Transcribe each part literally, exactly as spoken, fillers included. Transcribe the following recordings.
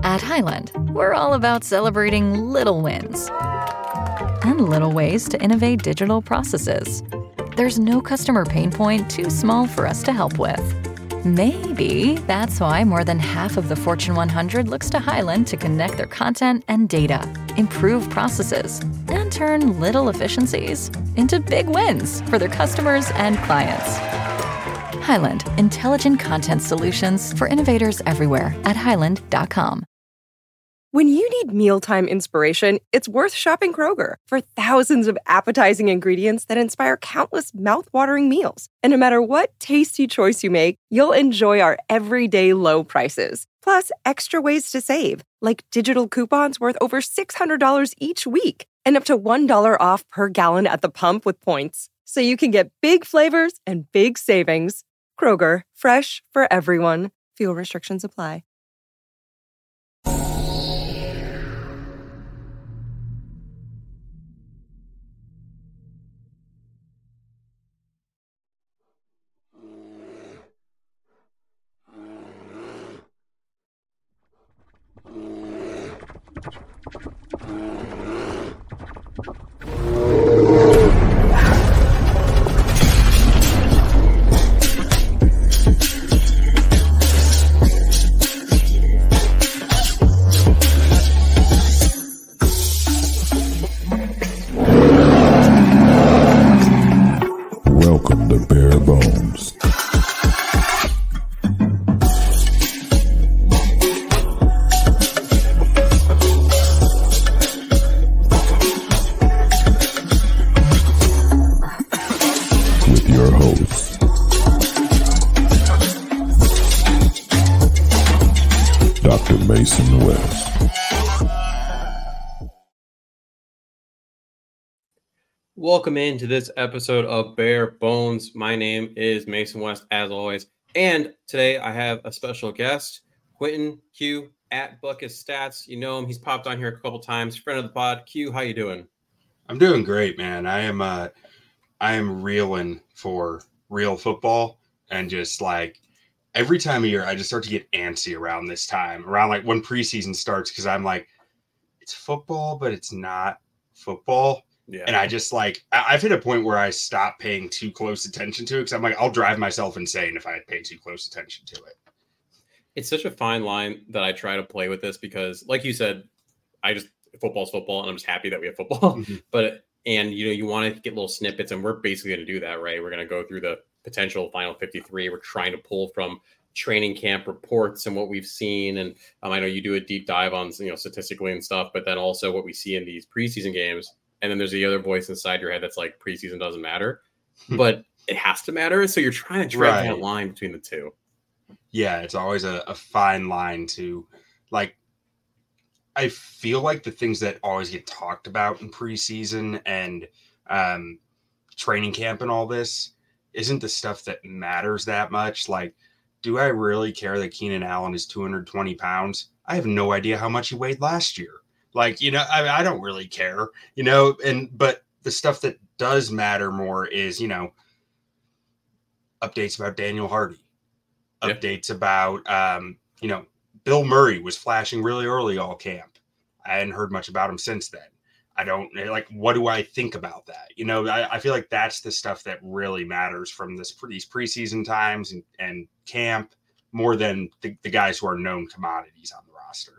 At Highland, we're all about celebrating little wins and little ways to innovate digital processes. There's no customer pain point too small for us to help with. Maybe that's why more than half of the Fortune one hundred looks to Highland to connect their content and data, improve processes, and turn little efficiencies into big wins for their customers and clients. Highland, intelligent content solutions for innovators everywhere at highland dot com. When you need mealtime inspiration, it's worth shopping Kroger for thousands of appetizing ingredients that inspire countless mouth-watering meals. And no matter what tasty choice you make, you'll enjoy our everyday low prices. Plus, extra ways to save, like digital coupons worth over six hundred dollars each week and up to one dollar off per gallon at the pump with points. So you can get big flavors and big savings. Kroger, fresh for everyone. Fuel restrictions apply. Welcome to Bare Bones. With your hosts, Doctor Mason West. Welcome into this episode of Bare Bones. My name is Mason West, as always. And today I have a special guest, Quentin Q at Buckus Stats. You know him. He's popped on here a couple times. Friend of the pod. Q, how you doing? I'm doing great, man. I am uh, I am reeling for real football. And just like every time of year, I just start to get antsy around this time, around like when preseason starts, because I'm like, it's football, but it's not football. Yeah. And I just like, I've hit a point where I stop paying too close attention to it because I'm like, I'll drive myself insane if I pay too close attention to it. It's such a fine line that I try to play with this because, like you said, I just, football's football and I'm just happy that we have football. Mm-hmm. But, and you know, you want to get little snippets and we're basically going to do that, right? We're going to go through the potential final fifty-three. We're trying to pull from training camp reports and what we've seen. And um, I know you do a deep dive on, you know, statistically and stuff, but then also what we see in these preseason games. And then there's the other voice inside your head that's like preseason doesn't matter, but it has to matter. So you're trying to tread right. that line between the two. Yeah, it's always a, a fine line to like. I feel like the things that always get talked about in preseason and um, training camp and all this isn't the stuff that matters that much. Like, do I really care that Keenan Allen is two hundred twenty pounds? I have no idea how much he weighed last year. Like, you know, I, I don't really care, you know, and but the stuff that does matter more is, you know, updates about Daniel Hardy, yeah. updates about, um, you know, Bill Murray was flashing really early all camp. I hadn't heard much about him since then. I don't like, what do I think about that? You know, I, I feel like that's the stuff that really matters from this these preseason times and, and camp more than the, the guys who are known commodities on the roster.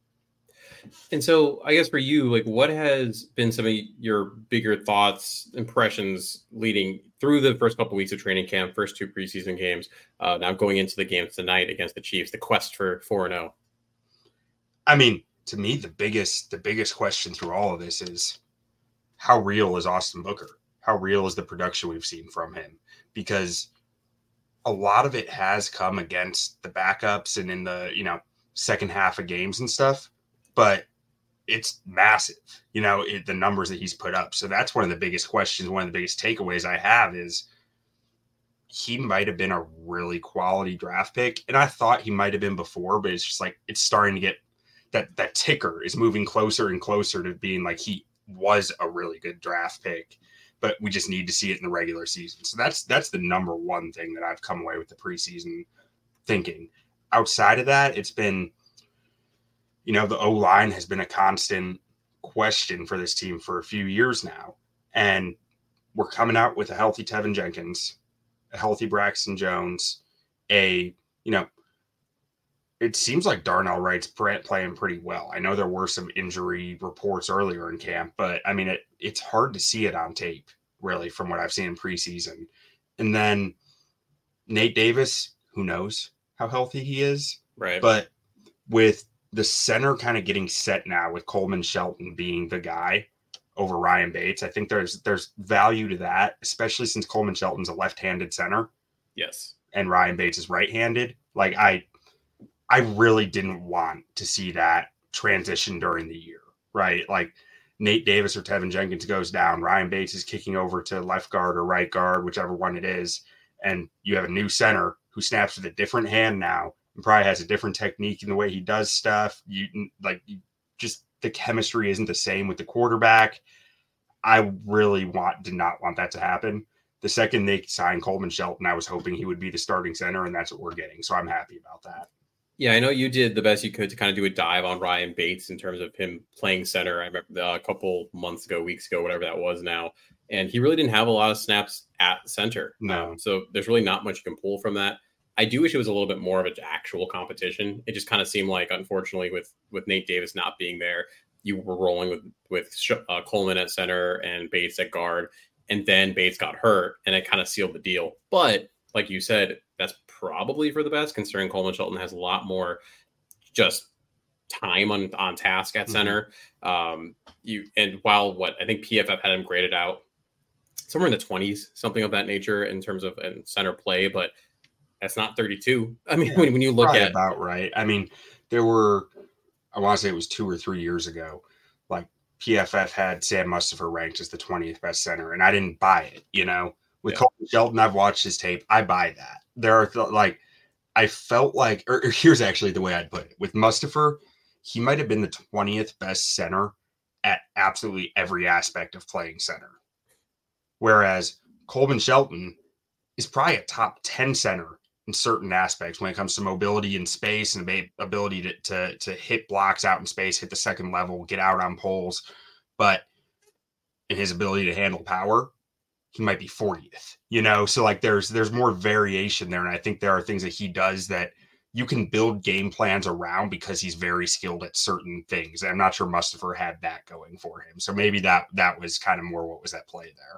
And so I guess for you, like what has been some of your bigger thoughts, impressions leading through the first couple of weeks of training camp, first two preseason games, uh, now going into the games tonight against the Chiefs, the quest for four and oh? I mean, to me, the biggest, the biggest question through all of this is how real is Austin Booker? How real is the production we've seen from him? Because a lot of it has come against the backups and in the, you know, second half of games and stuff. But it's massive, you know, it, the numbers that he's put up. So that's one of the biggest questions. One of the biggest takeaways I have is he might have been a really quality draft pick. And I thought he might have been before, but it's just like, it's starting to get that, that ticker is moving closer and closer to being like, he was a really good draft pick, but we just need to see it in the regular season. So that's, that's the number one thing that I've come away with the preseason thinking. Outside of that, it's been, you know, the O-line has been a constant question for this team for a few years now. And we're coming out with a healthy Tevin Jenkins, a healthy Braxton Jones, a, you know, it seems like Darnell Wright's playing pretty well. I know there were some injury reports earlier in camp, but I mean, it it's hard to see it on tape, really, from what I've seen in preseason. And then Nate Davis, who knows how healthy he is. Right. But with the center kind of getting set now with Coleman Shelton being the guy over Ryan Bates, I think there's there's value to that, especially since Coleman Shelton's a left-handed center. Yes. And Ryan Bates is right-handed. Like, I I really didn't want to see that transition during the year, right? Like, Nate Davis or Tevin Jenkins goes down, Ryan Bates is kicking over to left guard or right guard, whichever one it is, and you have a new center who snaps with a different hand now and probably has a different technique in the way he does stuff. You like you just the chemistry isn't the same with the quarterback. I really want did not want that to happen. The second they signed Coleman Shelton, I was hoping he would be the starting center, and that's what we're getting. So I'm happy about that. Yeah, I know you did the best you could to kind of do a dive on Ryan Bates in terms of him playing center. I remember uh, a couple months ago, weeks ago, whatever that was now. And he really didn't have a lot of snaps at center. No. Um, so there's really not much you can pull from that. I do wish it was a little bit more of an actual competition. It just kind of seemed like, unfortunately, with, with Nate Davis not being there, you were rolling with, with uh, Coleman at center and Bates at guard. And then Bates got hurt, and it kind of sealed the deal. But like you said, that's probably for the best, considering Coleman Shelton has a lot more just time on, on task at center. Mm-hmm. Um, you and while what I think P F F had him graded out somewhere in the twenties, something of that nature in terms of in center play, but that's not thirty-two. I mean, yeah, when, when you look at about right. I mean, there were, I want to say it was two or three years ago, like P F F had Sam Mustipher ranked as the twentieth best center, and I didn't buy it, you know. With yeah. Coleman Shelton, I've watched his tape. I buy that. There are th- like, I felt like, or, or here's actually the way I'd put it. With Mustipher, he might have been the twentieth best center at absolutely every aspect of playing center. Whereas Coleman Shelton is probably a top ten center in certain aspects when it comes to mobility in space and the ability to, to, to hit blocks out in space, hit the second level, get out on poles. But in his ability to handle power, he might be fortieth, you know? So like there's, there's more variation there. And I think there are things that he does that you can build game plans around because he's very skilled at certain things. And I'm not sure Mustipher had that going for him. So maybe that, that was kind of more what was at play there.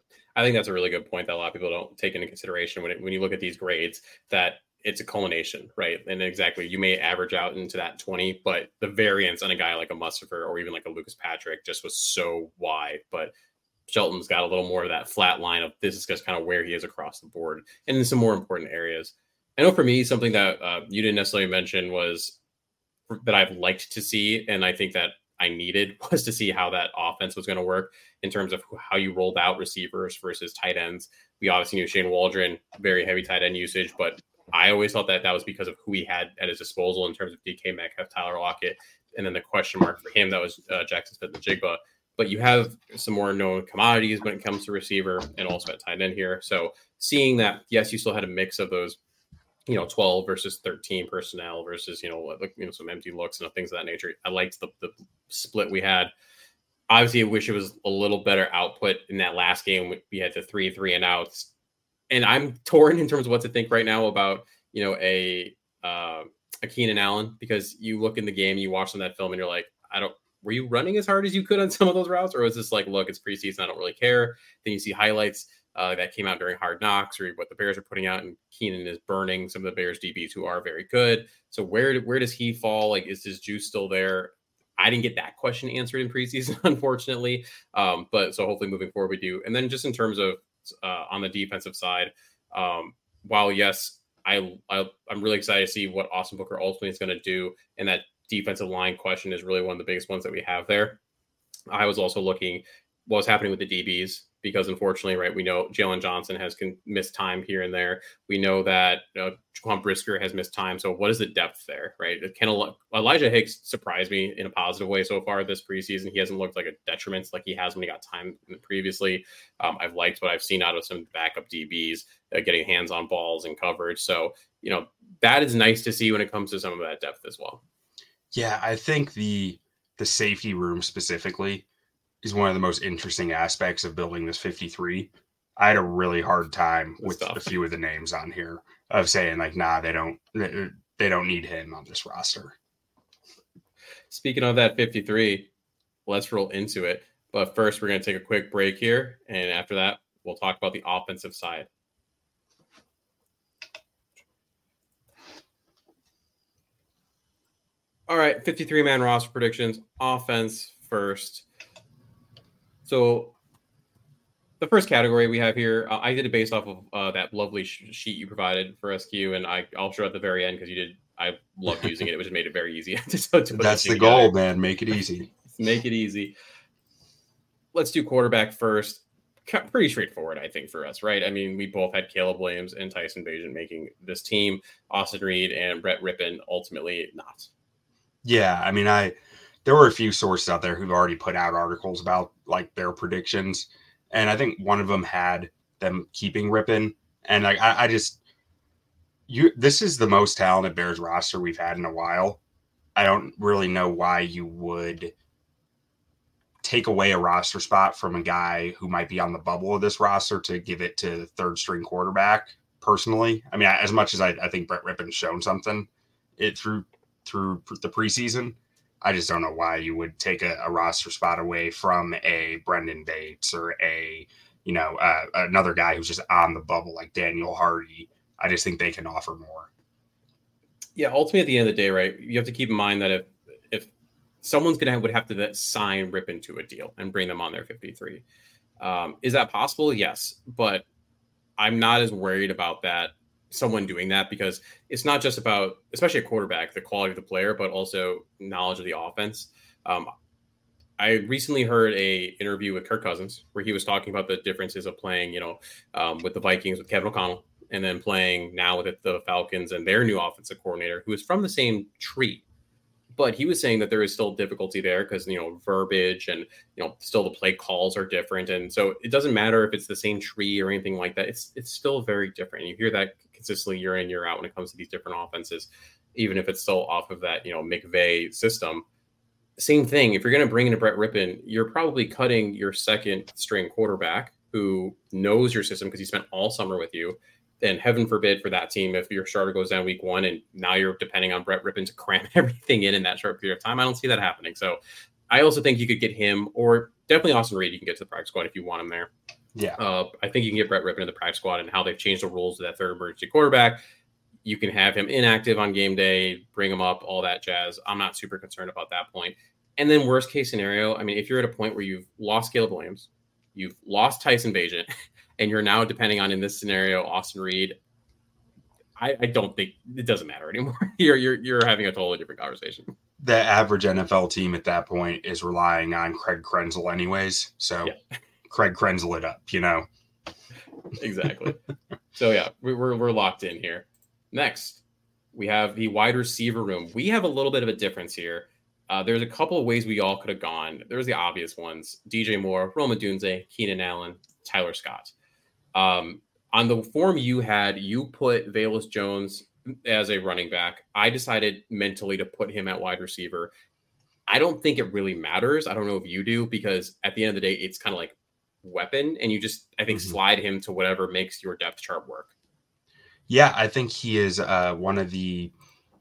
I think that's a really good point that a lot of people don't take into consideration when it, when you look at these grades, that it's a culmination, right? And exactly, you may average out into that twenty, but the variance on a guy like a Mustipher or even like a Lucas Patrick just was so wide. But Shelton's got a little more of that flat line of this is just kind of where he is across the board and in some more important areas. I know for me, something that uh, you didn't necessarily mention was that I've liked to see, and I think that I needed was to see how that offense was going to work in terms of how you rolled out receivers versus tight ends. We obviously knew Shane Waldron, very heavy tight end usage, but I always thought that that was because of who he had at his disposal in terms of D K Metcalf, Tyler Lockett, and then the question mark for him, that was uh, Jackson Smith-Njigba. But you have some more known commodities when it comes to receiver and also at tight end here. So seeing that, yes, you still had a mix of those, you know, twelve versus thirteen personnel versus, you know, like, you know, some empty looks and things of that nature. I liked the, the split we had. Obviously, I wish it was a little better output in that last game. We had the three, three and outs. And I'm torn in terms of what to think right now about, you know, a, uh, a Keenan Allen, because you look in the game, you watch on that film and you're like, I don't, were you running as hard as you could on some of those routes? Or was this like, look, it's preseason, I don't really care. Then you see highlights uh, that came out during Hard Knocks or what the Bears are putting out, and Keenan is burning some of the Bears D Bs who are very good. So where, where does he fall? Like, is his juice still there? I didn't get that question answered in preseason, unfortunately. Um, but so hopefully moving forward we do. And then just in terms of uh, on the defensive side, um, while yes, I, I, I'm really excited to see what Austin Booker ultimately is going to do. And that defensive line question is really one of the biggest ones that we have there. I was also looking what's happening with the D Bs, because unfortunately, right, we know Jalen Johnson has con- missed time here and there. We know that uh, Jaquan Brisker has missed time. So what is the depth there, right? Can Eli- Elijah Hicks surprised me in a positive way so far this preseason. He hasn't looked like a detriment like he has when he got time previously. Um, I've liked what I've seen out of some backup D Bs, uh, getting hands on balls and coverage. So, you know, that is nice to see when it comes to some of that depth as well. Yeah, I think the the safety room specifically is one of the most interesting aspects of building this fifty-three. I had a really hard time Good with stuff. a few of the names on here of saying like, nah, they don't they, they don't need him on this roster. Speaking of that fifty-three, let's roll into it. But first, we're going to take a quick break here. And after that, we'll talk about the offensive side. All right, fifty-three man roster predictions. Offense first. So the first category we have here, uh, I did it based off of uh, that lovely sh- sheet you provided for S Q, and I, I'll show at the very end because you did. I loved using it. It just made it very easy. to, to put That's the together. goal, man. Make it easy. Make it easy. Let's do quarterback first. Pretty straightforward, I think, for us, right? I mean, we both had Caleb Williams and Tyson Bagent making this team. Austin Reed and Brett Rippon ultimately not. Yeah, I mean, I there were a few sources out there who've already put out articles about like their predictions, and I think one of them had them keeping Rippon, and like I, I just you this is the most talented Bears roster we've had in a while. I don't really know why you would take away a roster spot from a guy who might be on the bubble of this roster to give it to the third string quarterback. Personally, I mean, as much as I, I think Brett Rippon's shown something it through. through the preseason, I just don't know why you would take a, a roster spot away from a Brendan Bates or a, you know, uh, another guy who's just on the bubble like Daniel Hardy. I just think they can offer more. Yeah, ultimately at the end of the day, right, you have to keep in mind that if if someone's going to would have to sign Rippon to a deal and bring them on their fifty-three. Um, is that possible? Yes, but I'm not as worried about that. Someone doing that because it's not just about, especially a quarterback, the quality of the player, but also knowledge of the offense. Um, I recently heard a interview with Kirk Cousins where he was talking about the differences of playing, you know, um, with the Vikings with Kevin O'Connell and then playing now with the Falcons and their new offensive coordinator who is from the same tree. But he was saying that there is still difficulty there because, you know, verbiage and, you know, still the play calls are different. And so it doesn't matter if it's the same tree or anything like that. It's it's still very different. You hear that consistently year in, year out when it comes to these different offenses, even if it's still off of that, you know, McVay system. Same thing. If you're going to bring in a Brett Rippon, you're probably cutting your second string quarterback who knows your system because he spent all summer with you. And heaven forbid for that team, if your starter goes down week one and now you're depending on Brett Rippon to cram everything in in that short period of time, I don't see that happening. So I also think you could get him or definitely Austin Reed. You can get to the practice squad if you want him there. Yeah. Uh, I think you can get Brett Rippon in the practice squad and how they've changed the rules of that third emergency quarterback. You can have him inactive on game day, bring him up, all that jazz. I'm not super concerned about that point. And then worst case scenario, I mean, if you're at a point where you've lost Caleb Williams, you've lost Tyson Bagent, and you're now depending on, in this scenario, Austin Reed, I, I don't think it doesn't matter anymore. you're you're you're having a totally different conversation. The average N F L team at that point is relying on Craig Krenzel anyways. So yeah. Craig Krenzel it up, you know. Exactly. So yeah, we're we're locked in here. Next, we have the wide receiver room. We have a little bit of a difference here. Uh, there's a couple of ways we all could have gone. There's the obvious ones: D J Moore, Rome Odunze, Keenan Allen, Tyler Scott. Um, on the form you had, you put Velus Jones as a running back. I decided mentally to put him at wide receiver. I don't think it really matters. I don't know if you do, because at the end of the day, it's kind of like weapon, and you just, I think, mm-hmm. slide him to whatever makes your depth chart work. Yeah, I think he is uh, one of the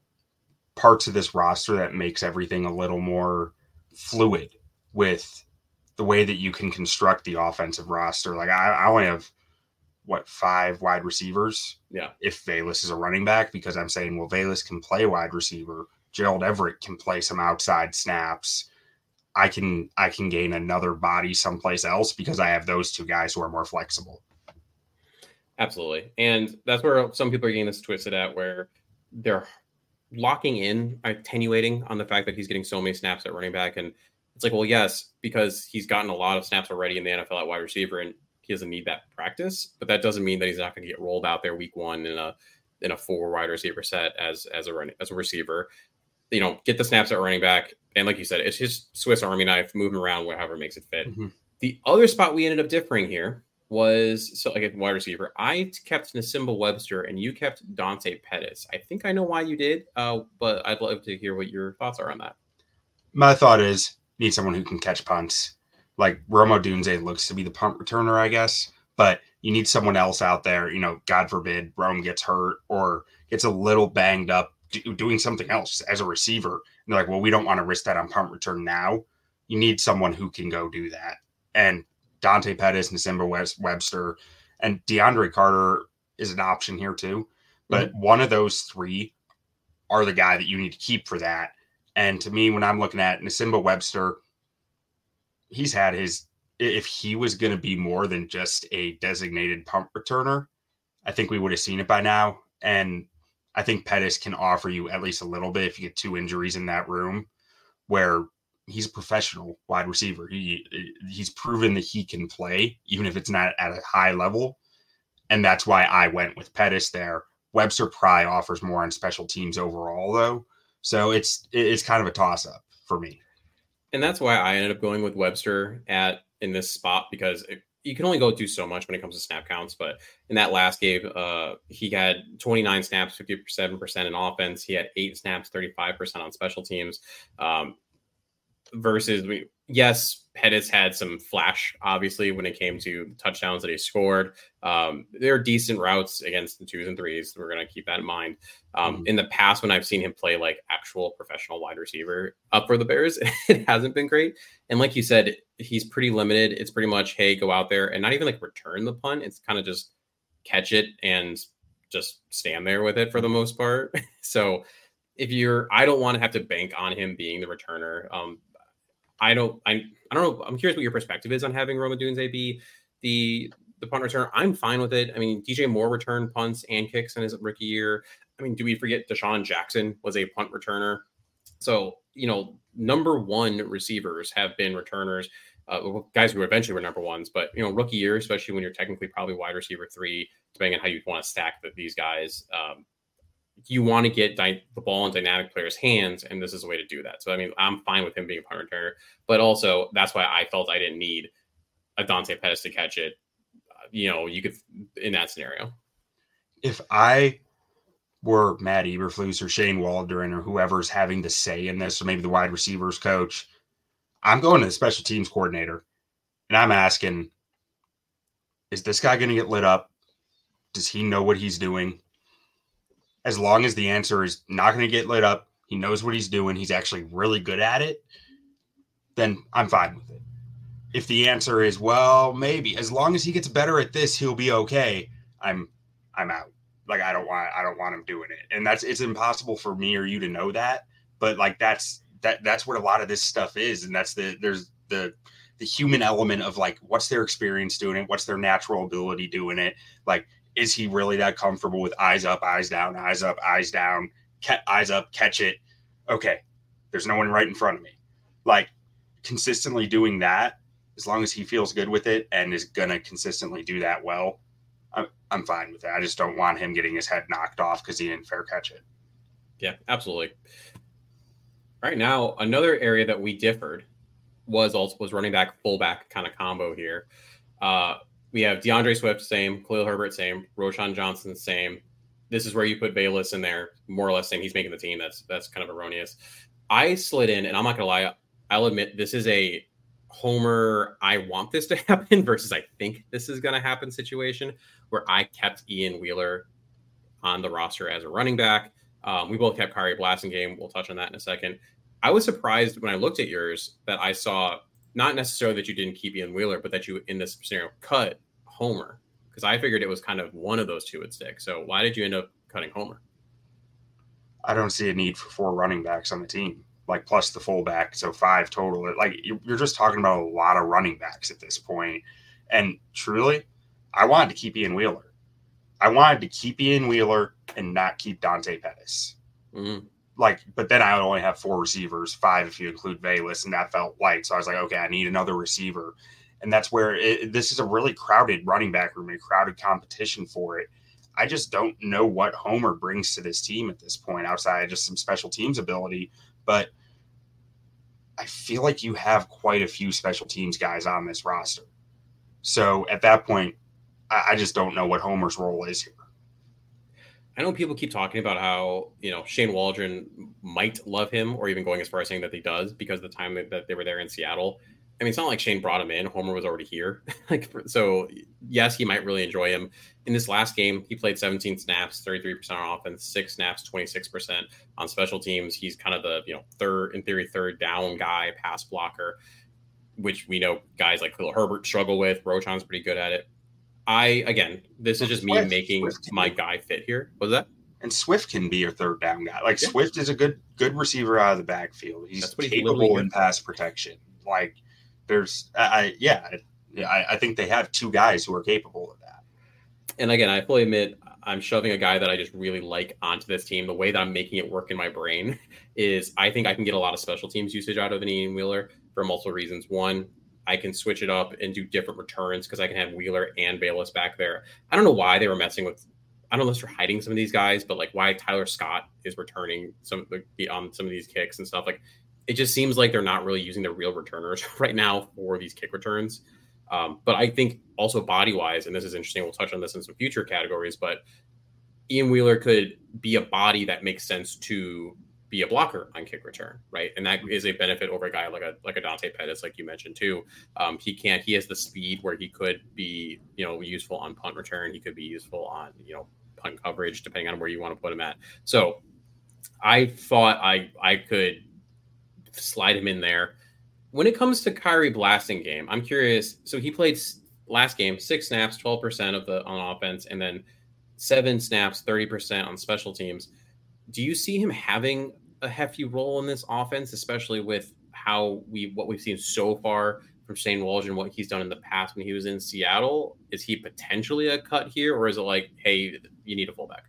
parts of this roster that makes everything a little more fluid with the way that you can construct the offensive roster. Like I, I only have what, five wide receivers. Yeah. If Velus is a running back, because I'm saying, well, Velus can play wide receiver. Gerald Everett can play some outside snaps. I can, I can gain another body someplace else because I have those two guys who are more flexible. Absolutely. And that's where some people are getting this twisted at, where they're locking in, attenuating on the fact that he's getting so many snaps at running back. And it's like, well, yes, because he's gotten a lot of snaps already in the N F L at wide receiver, and he doesn't need that practice. But that doesn't mean that he's not going to get rolled out there week one in a in a four wide receiver set as as a running as a receiver. You know, get the snaps at running back, and like you said, it's just Swiss Army knife, moving around wherever makes it fit. Mm-hmm. The other spot we ended up differing here was so like a wide receiver. I kept Nasimba Webster and you kept Dante Pettis. I think I know why you did, uh, but I'd love to hear what your thoughts are on that. My thought is need someone who can catch punts. Like Rome Odunze looks to be the punt returner, I guess, but you need someone else out there. You know, God forbid Rome gets hurt or gets a little banged up do, doing something else as a receiver. And they're like, well, we don't want to risk that on punt return now. You need someone who can go do that. And Dante Pettis, Nasimba Webster, and DeAndre Carter is an option here too. But mm-hmm. one of those three are the guy that you need to keep for that. And to me, when I'm looking at Nasimba Webster, he's had his, if he was going to be more than just a designated punt returner, I think we would have seen it by now. And I think Pettis can offer you at least a little bit if you get two injuries in that room where he's a professional wide receiver. He he's proven that he can play, even if it's not at a high level. And that's why I went with Pettis there. Webster probably offers more on special teams overall, though. So it's it's kind of a toss-up for me. And that's why I ended up going with Webster at in this spot, because it, you can only go do so much when it comes to snap counts. But in that last game, uh, he had twenty-nine snaps, fifty-seven percent in offense. He had eight snaps, thirty-five percent on special teams. Um, versus, yes, Pettis had some flash, obviously, when it came to touchdowns that he scored. Um, there are decent routes against the twos and threes. We're going to keep that in mind. Um, mm-hmm. In the past, when I've seen him play like actual professional wide receiver up for the Bears, it hasn't been great. And like you said, he's pretty limited. It's pretty much, hey, go out there and not even like return the punt. It's kind of just catch it and just stand there with it for the most part. So if you're, I don't want to have to bank on him being the returner. Um, I don't, I, I don't know. I'm curious what your perspective is on having Rome Odunze be the, the punt returner. I'm fine with it. I mean, D J Moore returned punts and kicks in his rookie year. I mean, do we forget Deshaun Jackson was a punt returner? So, you know, number one receivers have been returners, uh, guys who eventually were number ones, but, you know, rookie year, especially when you're technically probably wide receiver three, depending on how you want to stack the, these guys, um, you want to get dy- the ball in dynamic players' hands, and this is a way to do that. So, I mean, I'm fine with him being a punt returner, but also that's why I felt I didn't need a Dante Pettis to catch it. Uh, you know, you could, in that scenario. If I were Matt Eberflus or Shane Waldron or whoever's having the say in this, or maybe the wide receivers coach, I'm going to the special teams coordinator, and I'm asking, is this guy going to get lit up? Does he know what he's doing? As long as the answer is not going to get lit up, he knows what he's doing, he's actually really good at it, then I'm fine with it. If the answer is, well, maybe, as long as he gets better at this, he'll be okay, I'm I'm out. Like, I don't want I don't want him doing it. And that's it's impossible for me or you to know that, but like that's that that's what a lot of this stuff is. And that's the there's the the human element of like, what's their experience doing it, what's their natural ability doing it, like, is he really that comfortable with eyes up, eyes down, eyes up, eyes down, ca- eyes up, catch it? Okay, there's no one right in front of me. Like, consistently doing that, as long as he feels good with it and is going to consistently do that well, I'm, I'm fine with that. I just don't want him getting his head knocked off because he didn't fair catch it. Yeah, absolutely. Right now, another area that we differed was also was running back, fullback kind of combo here. Uh, We have DeAndre Swift, same. Khalil Herbert, same. Roschon Johnson, same. This is where you put Bayless in there, more or less saying he's making the team. That's that's kind of erroneous. I slid in, and I'm not going to lie, I'll admit this is a homer, I want this to happen versus I think this is going to happen situation where I kept Ian Wheeler on the roster as a running back. Um, we both kept Kari Blasingame. We'll touch on that in a second. I was surprised when I looked at yours that I saw not necessarily that you didn't keep Ian Wheeler, but that you, in this scenario, cut Homer. Because I figured it was kind of one of those two would stick. So why did you end up cutting Homer? I don't see a need for four running backs on the team, like plus the fullback. So five total. Like, you're just talking about a lot of running backs at this point. And truly, I wanted to keep Ian Wheeler. I wanted to keep Ian Wheeler and not keep Dante Pettis. Mm-hmm. Like, but then I only have four receivers, five if you include Bayless, and that felt light. So I was like, okay, I need another receiver. And that's where it, this is a really crowded running back room, a crowded competition for it. I just don't know what Homer brings to this team at this point outside of just some special teams ability. But I feel like you have quite a few special teams guys on this roster. So at that point, I, I just don't know what Homer's role is here. I know people keep talking about how, you know, Shane Waldron might love him, or even going as far as saying that he does because of the time that, that they were there in Seattle. I mean, it's not like Shane brought him in. Homer was already here. like, so yes, he might really enjoy him. In this last game, he played seventeen snaps, thirty-three percent on offense, six snaps, twenty-six percent on special teams. He's kind of the, you know, third, in theory, third down guy, pass blocker, which we know guys like Khalil Herbert struggle with. Rochon's pretty good at it. I, again, this is just Swift, me making Swift my guy fit here. What was that? And Swift can be your third down guy. Like, yeah. Swift is a good good receiver out of the backfield. He's capable in pass protection. Like, there's, I yeah, I, I think they have two guys who are capable of that. And again, I fully admit I'm shoving a guy that I just really like onto this team. The way that I'm making it work in my brain is I think I can get a lot of special teams usage out of an Ian Wheeler for multiple reasons. One, I can switch it up and do different returns because I can have Wheeler and Bayless back there. I don't know why they were messing with, I don't know if they're hiding some of these guys, but like why Tyler Scott is returning some the on some of these kicks and stuff. Like, it just seems like they're not really using the real returners right now for these kick returns. Um, but I think also body wise, and this is interesting, we'll touch on this in some future categories, but Ian Wheeler could be a body that makes sense to be a blocker on kick return, right? And that is a benefit over a guy like a like a Dante Pettis, like you mentioned too. Um, he can't, he has the speed where he could be, you know, useful on punt return. He could be useful on, you know, punt coverage, depending on where you want to put him at. So I thought I I could slide him in there. When it comes to Kyrie Blasingame, I'm curious. So he played last game, six snaps, twelve percent of the on offense, and then seven snaps, thirty percent on special teams. Do you see him having a hefty role in this offense, especially with how we what we've seen so far from Shane Waldron, what he's done in the past when he was in Seattle? Is he potentially a cut here, or is it like, hey, you need a fullback?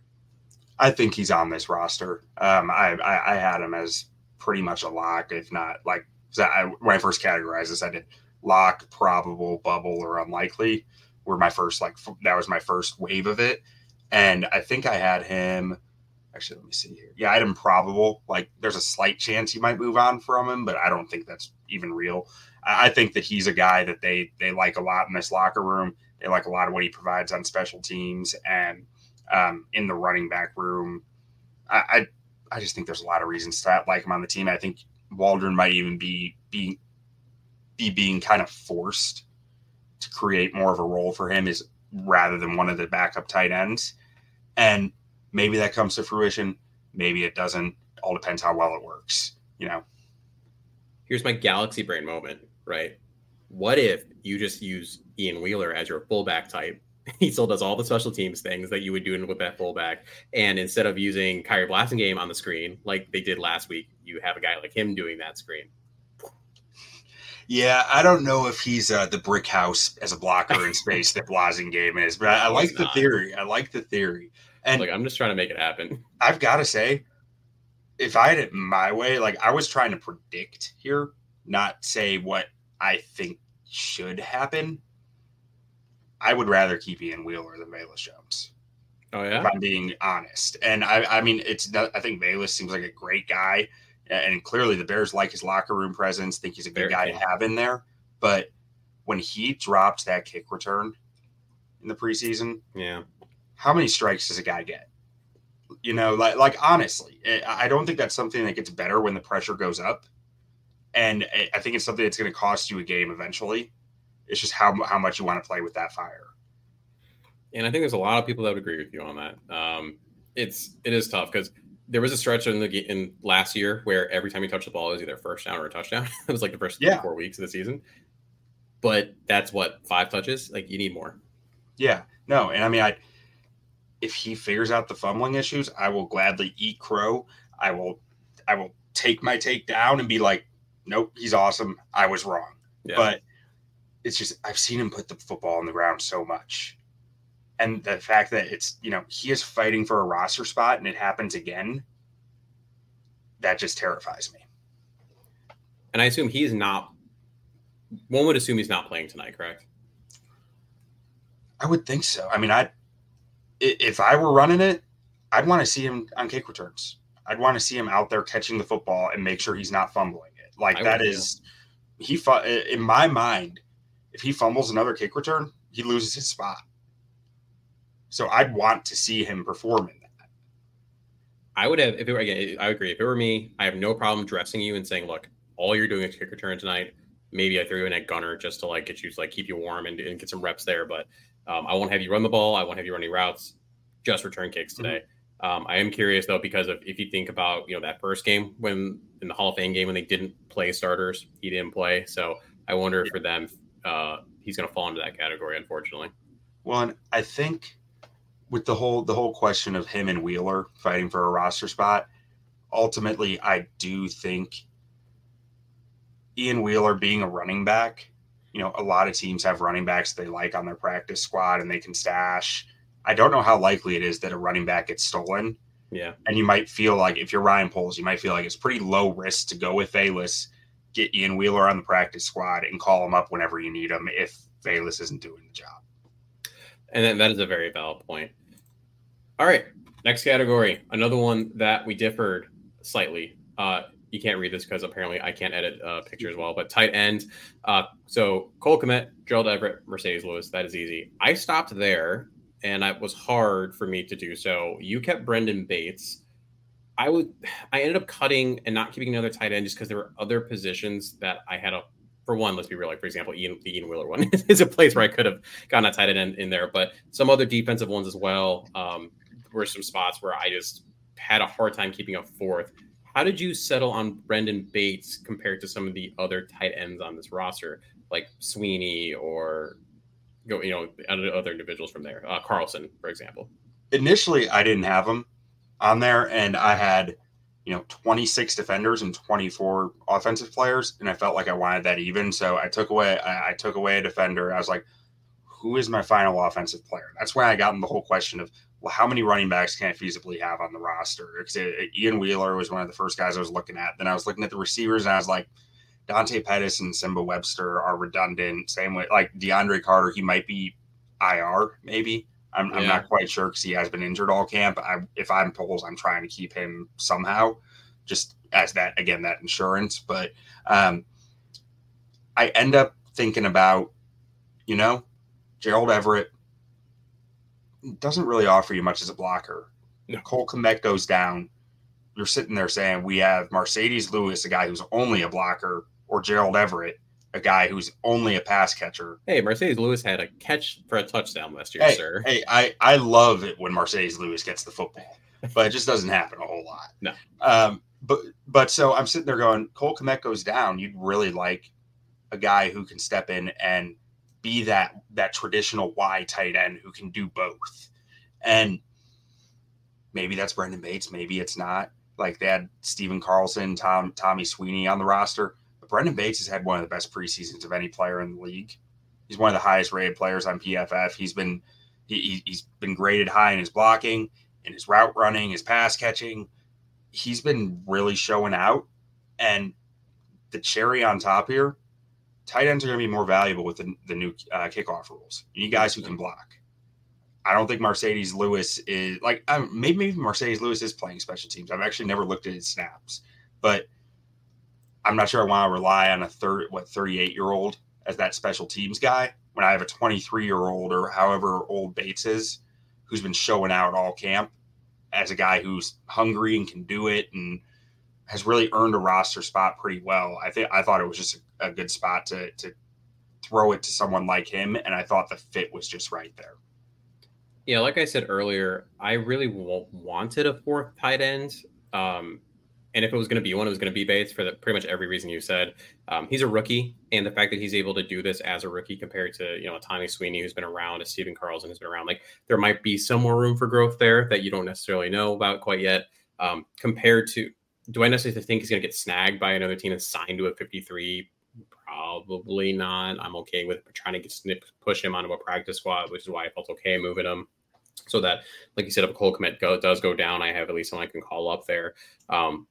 I think he's on this roster. Um, I, I I had him as pretty much a lock, if not like I, when I first categorized this, I did lock, probable, bubble, or unlikely. Were my first like that was my first wave of it, and I think I had him. Actually, let me see here. Yeah, I had him probable. Like, there's a slight chance he might move on from him, but I don't think that's even real. I think that he's a guy that they they like a lot in this locker room. They like a lot of what he provides on special teams and um, in the running back room. I, I I just think there's a lot of reasons to like him on the team. I think Waldron might even be be be being kind of forced to create more of a role for him, is rather than one of the backup tight ends. And maybe that comes to fruition. Maybe it doesn't. All depends how well it works, you know? Here's my galaxy brain moment, right? What if you just use Ian Wheeler as your fullback type? He still does all the special teams things that you would do with that fullback. And instead of using Kyrie Blasingame on the screen, like they did last week, you have a guy like him doing that screen. Yeah, I don't know if he's uh, the brick house as a blocker in space that Blasingame is, but I, I like the theory. I like the theory. And like, I'm just trying to make it happen. I've got to say, if I had it my way, like I was trying to predict here, not say what I think should happen. I would rather keep Ian Wheeler than Bayless Jones. Oh yeah, if I'm being honest. And I, I mean, it's not, I think Bayless seems like a great guy, and clearly the Bears like his locker room presence. Think he's a good guy to have in there. But when he dropped that kick return in the preseason, yeah, how many strikes does a guy get? You know, like like honestly, I don't think that's something that gets better when the pressure goes up, and I think it's something that's going to cost you a game eventually. It's just how how much you want to play with that fire. And I think there's a lot of people that would agree with you on that. Um, it's it is tough because there was a stretch in the in last year where every time you touch the ball, it was either a first down or a touchdown. It was like the first yeah. four weeks of the season. But that's what, five touches? Like, you need more. Yeah, no, and I mean, I if he figures out the fumbling issues, I will gladly eat crow. I will I will take my take down and be like, nope, he's awesome. I was wrong. Yeah. But it's just, I've seen him put the football on the ground so much. And the fact that it's, you know, he is fighting for a roster spot and it happens again, that just terrifies me. And I assume he's not, one would assume he's not playing tonight, correct? I would think so. I mean, I if I were running it, I'd want to see him on kick returns. I'd want to see him out there catching the football and make sure he's not fumbling it. Like I that is, he in my mind, if he fumbles another kick return, he loses his spot. So I'd want to see him perform in that. I would have, if it were, again, I agree. If it were me, I have no problem dressing you and saying, look, all you're doing is kick return tonight. Maybe I throw you in at gunner just to like get you to like keep you warm and, and get some reps there. But um, I won't have you run the ball. I won't have you running routes, just return kicks today. Mm-hmm. Um, I am curious though, because of if you think about, you know, that first game when in the Hall of Fame game, when they didn't play starters, he didn't play. So I wonder if for them, uh, he's going to fall into that category, unfortunately. Well, and I think with the whole, the whole question of him and Wheeler fighting for a roster spot, ultimately, I do think Ian Wheeler being a running back, you know, a lot of teams have running backs they like on their practice squad and they can stash. I don't know how likely it is that a running back gets stolen. Yeah. And you might feel like if you're Ryan Poles, you might feel like it's pretty low risk to go with Velus, get Ian Wheeler on the practice squad and call him up whenever you need him if Velus isn't doing the job. And then that is a very valid point. All right. Next category. Another one that we differed slightly. Uh, you can't read this because apparently I can't edit uh, pictures well, but tight end. Uh, so Cole Kmet, Gerald Everett, Mercedes Lewis. That is easy. I stopped there. And it was hard for me to do so. You kept Brendan Bates. I would. I ended up cutting and not keeping another tight end just because there were other positions that I had a. For one, let's be real. Like for example, Ian, the Ian Wheeler one is a place where I could have gotten a tight end in, in there, but some other defensive ones as well um, were some spots where I just had a hard time keeping a fourth. How did you settle on Brendan Bates compared to some of the other tight ends on this roster, like Sweeney or? Go, you know, other individuals from there. Uh, Carlson, for example. Initially, I didn't have him on there, and I had, you know, twenty-six defenders and twenty-four offensive players, and I felt like I wanted that even. So I took away, I, I took away a defender. I was like, who is my final offensive player? That's when I got in the whole question of, well, how many running backs can I feasibly have on the roster? Because Ian Wheeler was one of the first guys I was looking at. Then I was looking at the receivers, and I was like, Dante Pettis and Simba Webster are redundant. Same way, like DeAndre Carter, he might be I R, maybe. I'm, yeah. I'm not quite sure because he has been injured all camp. I, if I'm Poles, I'm trying to keep him somehow, just as that, again, that insurance. But um, I end up thinking about, you know, Gerald Everett doesn't really offer you much as a blocker. No. Cole Kmet goes down. You're sitting there saying we have Mercedes Lewis, a guy who's only a blocker, or Gerald Everett, a guy who's only a pass catcher. Hey, Mercedes Lewis had a catch for a touchdown last year, hey, sir. Hey, I, I love it when Mercedes Lewis gets the football, but it just doesn't happen a whole lot. No. Um, but but so I'm sitting there going, Cole Kmet goes down. You'd really like a guy who can step in and be that that traditional Y tight end who can do both. And maybe that's Brendan Bates. Maybe it's not. Like they had Steven Carlson, Tom, Tommy Sweeney on the roster. But Brendan Bates has had one of the best preseasons of any player in the league. He's one of the highest rated players on P F F. He's been he, he's been graded high in his blocking, in his route running, his pass catching. He's been really showing out. And the cherry on top here, tight ends are going to be more valuable with the, the new uh, kickoff rules. You need guys who can block. I don't think Mercedes Lewis is like um, maybe, maybe Mercedes Lewis is playing special teams. I've actually never looked at his snaps, but I'm not sure I want to rely on a third, what, thirty-eight year old as that special teams guy when I have a twenty-three year old or however old Bates is, who's been showing out all camp as a guy who's hungry and can do it and has really earned a roster spot pretty well. I think I thought it was just a, a good spot to to throw it to someone like him, and I thought the fit was just right there. Yeah, like I said earlier, I really w- wanted a fourth tight end. Um, and if it was going to be one, it was going to be Bates for the, pretty much every reason you said. Um, he's a rookie, and the fact that he's able to do this as a rookie compared to, you know, a Tommy Sweeney who's been around, a Steven Carlson who's been around, like there might be some more room for growth there that you don't necessarily know about quite yet. Um, compared to, do I necessarily think he's going to get snagged by another team and signed to a fifty-three? Probably not. I'm okay with trying to get snip, push him onto a practice squad, which is why I felt okay moving him. So that, like you said, if a Cole Kmet go, does go down, I have at least someone I can call up there. Um,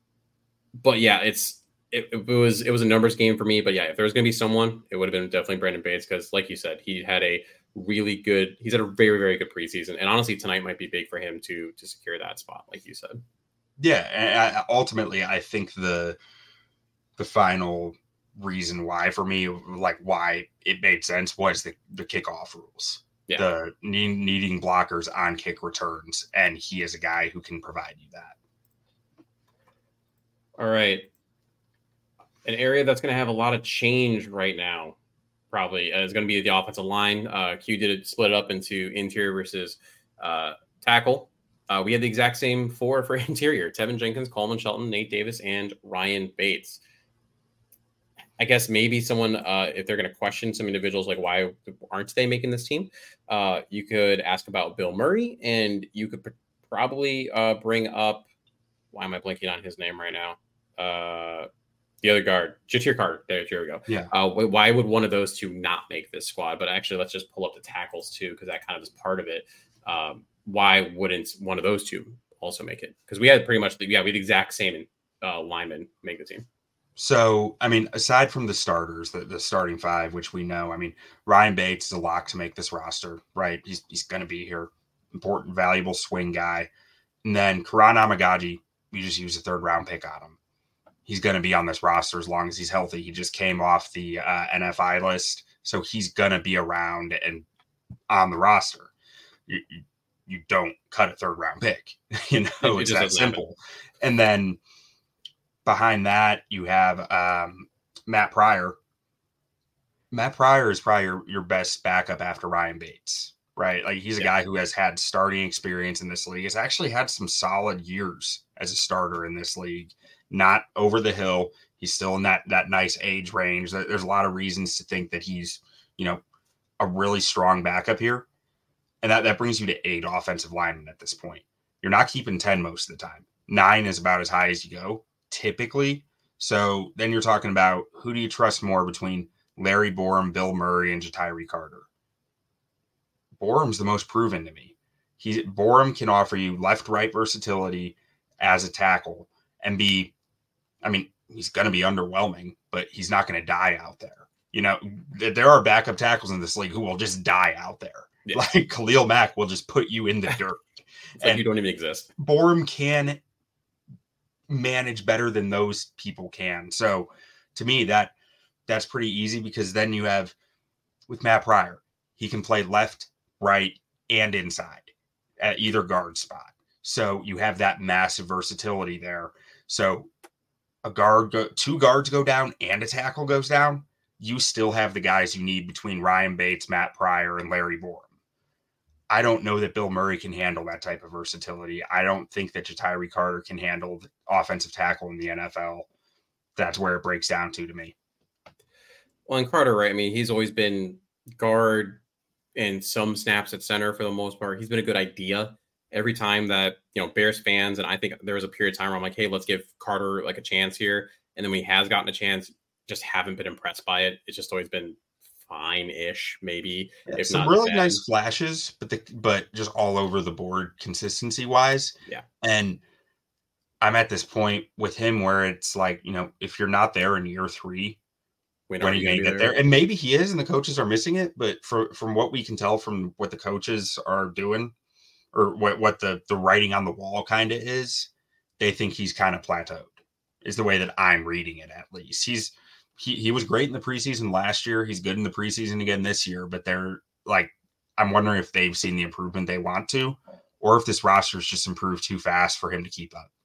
but yeah, it's it, it was it was a numbers game for me. But yeah, if there was going to be someone, it would have been definitely Brendan Bates because, like you said, he had a really good. He's had a very very good preseason, and honestly, tonight might be big for him to to secure that spot, like you said. Yeah, and I, ultimately, I think the the final reason why for me, like why it made sense, was the the kickoff rules. yeah. the need, needing blockers on kick returns, and he is a guy who can provide you that. All right. An area that's going to have a lot of change right now, probably, uh, is going to be the offensive line. Uh, Q did it split up into interior versus uh, tackle. Uh, we had the exact same four for interior: Tevin Jenkins, Coleman Shelton, Nate Davis, and Ryan Bates. I guess maybe someone, uh, if they're going to question some individuals, like why aren't they making this team? Uh, you could ask about Bill Murray, and you could pr- probably uh, bring up, why am I blanking on his name right now? Uh, the other guard, Ja'Tyre Carter. There, here we go. Yeah. Uh, why would one of those two not make this squad? But actually, let's just pull up the tackles too, because that kind of is part of it. Um, why wouldn't one of those two also make it? Because we had pretty much, the, yeah, we had the exact same uh, linemen make the team. So, I mean, aside from the starters, the, the starting five, which we know, I mean, Ryan Bates is a lock to make this roster, right? He's he's going to be here. Important, valuable swing guy. And then Karan Amagaji, you just use a third round pick on him. He's going to be on this roster as long as he's healthy. He just came off the uh, N F I list, so he's going to be around and on the roster. You, you, you don't cut a third round pick. You know, it, it's that simple. Happen. And then behind that, you have um, Matt Pryor. Matt Pryor is probably your, your best backup after Ryan Bates, right? Like he's a yeah. guy who has had starting experience in this league. Has actually had some solid years as a starter in this league. Not over the hill. He's still in that that nice age range. There's a lot of reasons to think that he's, you know, a really strong backup here. And that, that brings you to eight offensive linemen at this point. You're not keeping ten most of the time. Nine is about as high as you go, typically. So then you're talking about who do you trust more between Larry Borom, Bill Murray, and Ja'Tyre Carter? Borum's the most proven to me. He Borom can offer you left-right versatility as a tackle and be, I mean, he's going to be underwhelming, but he's not going to die out there. You know, there are backup tackles in this league who will just die out there. Yeah. Like Khalil Mack will just put you in the dirt. It's like you don't even exist. Borom can manage better than those people can. So to me, that that's pretty easy because then you have with Matt Pryor, he can play left, right, and inside at either guard spot. So you have that massive versatility there. So a guard, go, two guards go down and a tackle goes down. You still have the guys you need between Ryan Bates, Matt Pryor, and Larry Borom. I don't know that Bill Murray can handle that type of versatility. I don't think that Ja'Tyre Carter can handle the offensive tackle in the N F L. That's where it breaks down to to me. Well, and Carter, right? I mean, he's always been guard and some snaps at center for the most part. He's been a good idea. Every time that, you know, Bears fans, and I think there was a period of time where I'm like, hey, let's give Carter like a chance here. And then when he has gotten a chance, just haven't been impressed by it. It's just always been fine-ish, maybe. Yeah, if some not really bad. nice flashes, but the, but just all over the board consistency-wise. Yeah. And I'm at this point with him where it's like, you know, if you're not there in year three, when, when are you going to get there? there? And maybe he is, and the coaches are missing it. But for, from what we can tell from what the coaches are doing, or what, what the, the writing on the wall kind of is, they think he's kind of plateaued, is the way that I'm reading it, at least. He's he he was great in the preseason last year. He's good in the preseason again this year, but they're like, I'm wondering if they've seen the improvement they want to, or if this roster's just improved too fast for him to keep up.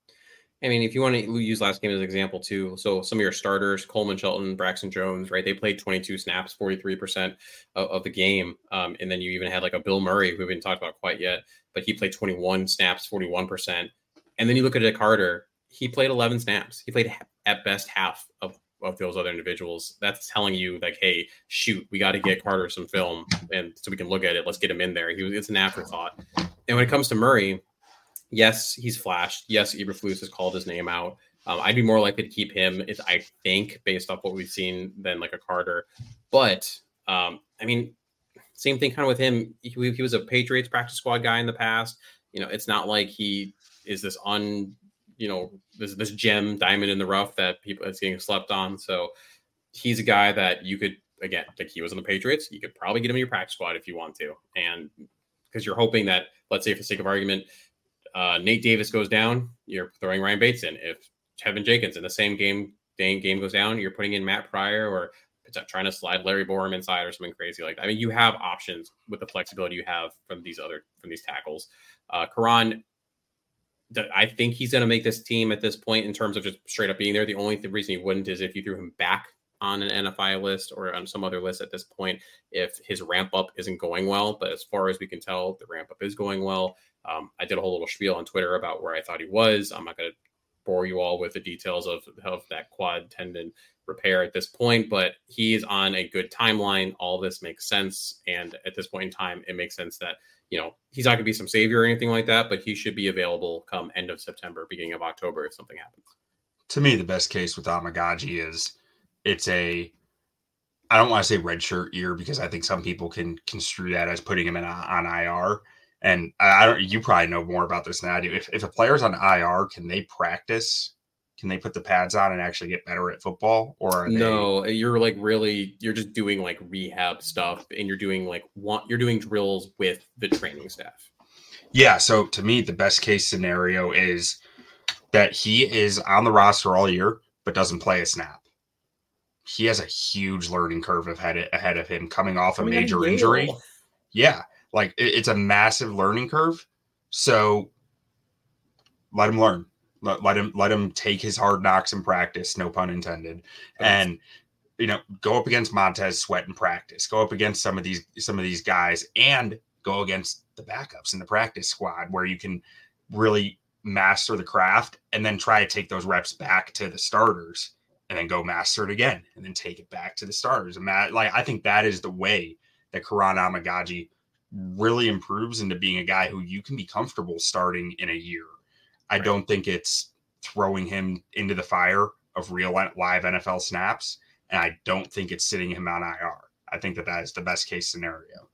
I mean, if you want to use last game as an example too, so some of your starters, Coleman Shelton, Braxton Jones, right? They played twenty-two snaps, forty-three percent of, of the game. Um, and then you even had like a Bill Murray, who we haven't talked about quite yet, but he played twenty-one snaps, forty-one percent. And then you look at a Carter, he played eleven snaps. He played at best half of, of those other individuals. That's telling you like, hey, shoot, we got to get Carter some film and so we can look at it. Let's get him in there. He was, it's an afterthought. And when it comes to Murray, yes, he's flashed. Yes, Eberflus has called his name out. Um, I'd be more likely to keep him, if, I think, based off what we've seen, than like a Carter. But, um, I mean, same thing kind of with him. He, he was a Patriots practice squad guy in the past. You know, it's not like he is this un, you know, this this gem diamond in the rough that people is getting slept on. So he's a guy that you could, again, like he was on the Patriots. You could probably get him in your practice squad if you want to. And because you're hoping that, let's say for the sake of argument, Uh, Nate Davis goes down, you're throwing Ryan Bates in. If Tevin Jenkins in the same game game goes down, you're putting in Matt Pryor or trying to slide Larry Borum inside or something crazy like that. I mean, you have options with the flexibility you have from these other from these tackles. Uh, Karan, I think he's going to make this team at this point in terms of just straight up being there. The only th- reason he wouldn't is if you threw him back on an N F I list or on some other list at this point, if his ramp up isn't going well. But as far as we can tell, the ramp up is going well. Um, I did a whole little spiel on Twitter about where I thought he was. I'm not going to bore you all with the details of, of that quad tendon repair at this point, but he is on a good timeline. All this makes sense. And at this point in time, it makes sense that, you know, he's not going to be some savior or anything like that, but he should be available come end of September, beginning of October if something happens. To me, the best case with Amegadjie is it's a, I don't want to say redshirt year because I think some people can construe that as putting him in a, on I R. And I don't, you probably know more about this than I do. If, if a player's on I R, can they practice? Can they put the pads on and actually get better at football? Or are no, they... you're like really, you're just doing like rehab stuff and you're doing like one, you're doing drills with the training staff. Yeah. So to me, the best case scenario is that he is on the roster all year, but doesn't play a snap. He has a huge learning curve ahead, ahead of him coming off a major injury. Yeah. Like it, it's a massive learning curve. So let him learn. Let, let him let him take his hard knocks in practice, no pun intended. And you know, go up against Montez Sweat in practice. Go up against some of these some of these guys and go against the backups in the practice squad where you can really master the craft and then try to take those reps back to the starters and then go master it again and then take it back to the starters. And that, like, I think that is the way that Karan Amegadjie really improves into being a guy who you can be comfortable starting in a year. I Right. don't think it's throwing him into the fire of real live N F L snaps. And I don't think it's sitting him on I R. I think that that is the best case scenario.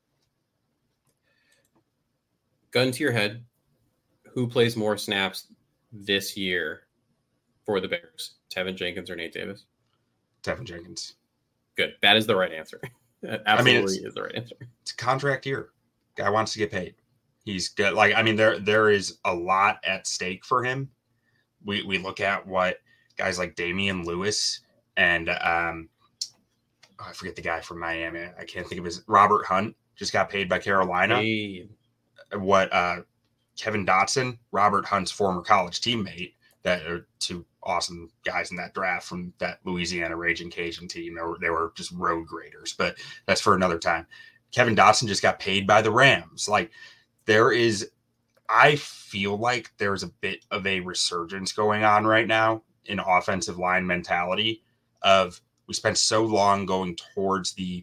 Gun to your head, who plays more snaps this year for the Bears? Tevin Jenkins or Nate Davis? Tevin Jenkins. Good. That is the right answer. That I mean, absolutely it's- is the right answer. It's a contract year. Guy wants to get paid. He's good. Like, I mean, there there is a lot at stake for him. We we look at what guys like Damian Lewis and um, oh, I forget the guy from Miami. I can't think of his Robert Hunt just got paid by Carolina. Hey, What uh, Kevin Dotson, Robert Hunt's former college teammate, that are two awesome guys in that draft from that Louisiana Raging Cajun team. They were, they were just road graders, but that's for another time. Kevin Dotson just got paid by the Rams. Like, there is, I feel like there's a bit of a resurgence going on right now in offensive line mentality of we spent so long going towards the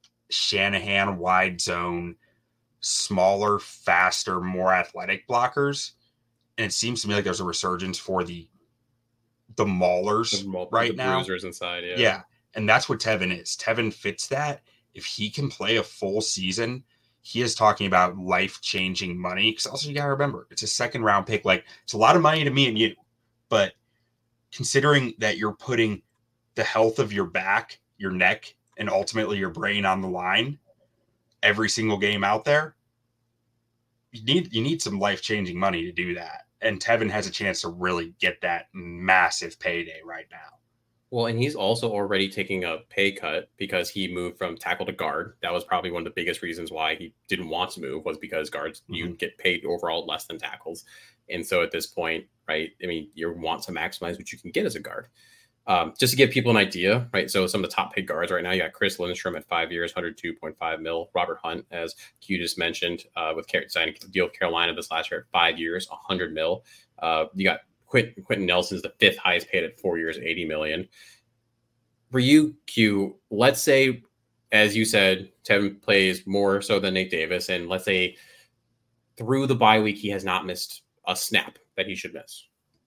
Shanahan wide zone, smaller, faster, more athletic blockers. And it seems to me like there's a resurgence for the the maulers the, mul- right the now. bruisers inside. Yeah. Yeah. And that's what Tevin is. Tevin fits that. If he can play a full season, he is talking about life-changing money. Because also you got to remember, it's a second-round pick. Like, it's a lot of money to me and you. But considering that you're putting the health of your back, your neck, and ultimately your brain on the line every single game out there, you need you need some life-changing money to do that. And Tevin has a chance to really get that massive payday right now. Well, and he's also already taking a pay cut because he moved from tackle to guard. That was probably one of the biggest reasons why he didn't want to move, was because guards, mm-hmm. you get paid overall less than tackles. And so at this point, right, I mean, you want to maximize what you can get as a guard. Um, just to give people an idea, right? So some of the top paid guards right now, you got Chris Lindstrom at five years, one hundred two point five mil. Robert Hunt, as Q just mentioned, uh, with signing a deal with Carolina this last year at five years, one hundred mil. Uh, you got Quint, Quentin Nelson's the fifth highest paid at four years, eighty million. For you, Q, let's say, as you said, Tevin plays more so than Nate Davis, and let's say through the bye week he has not missed a snap that he should miss.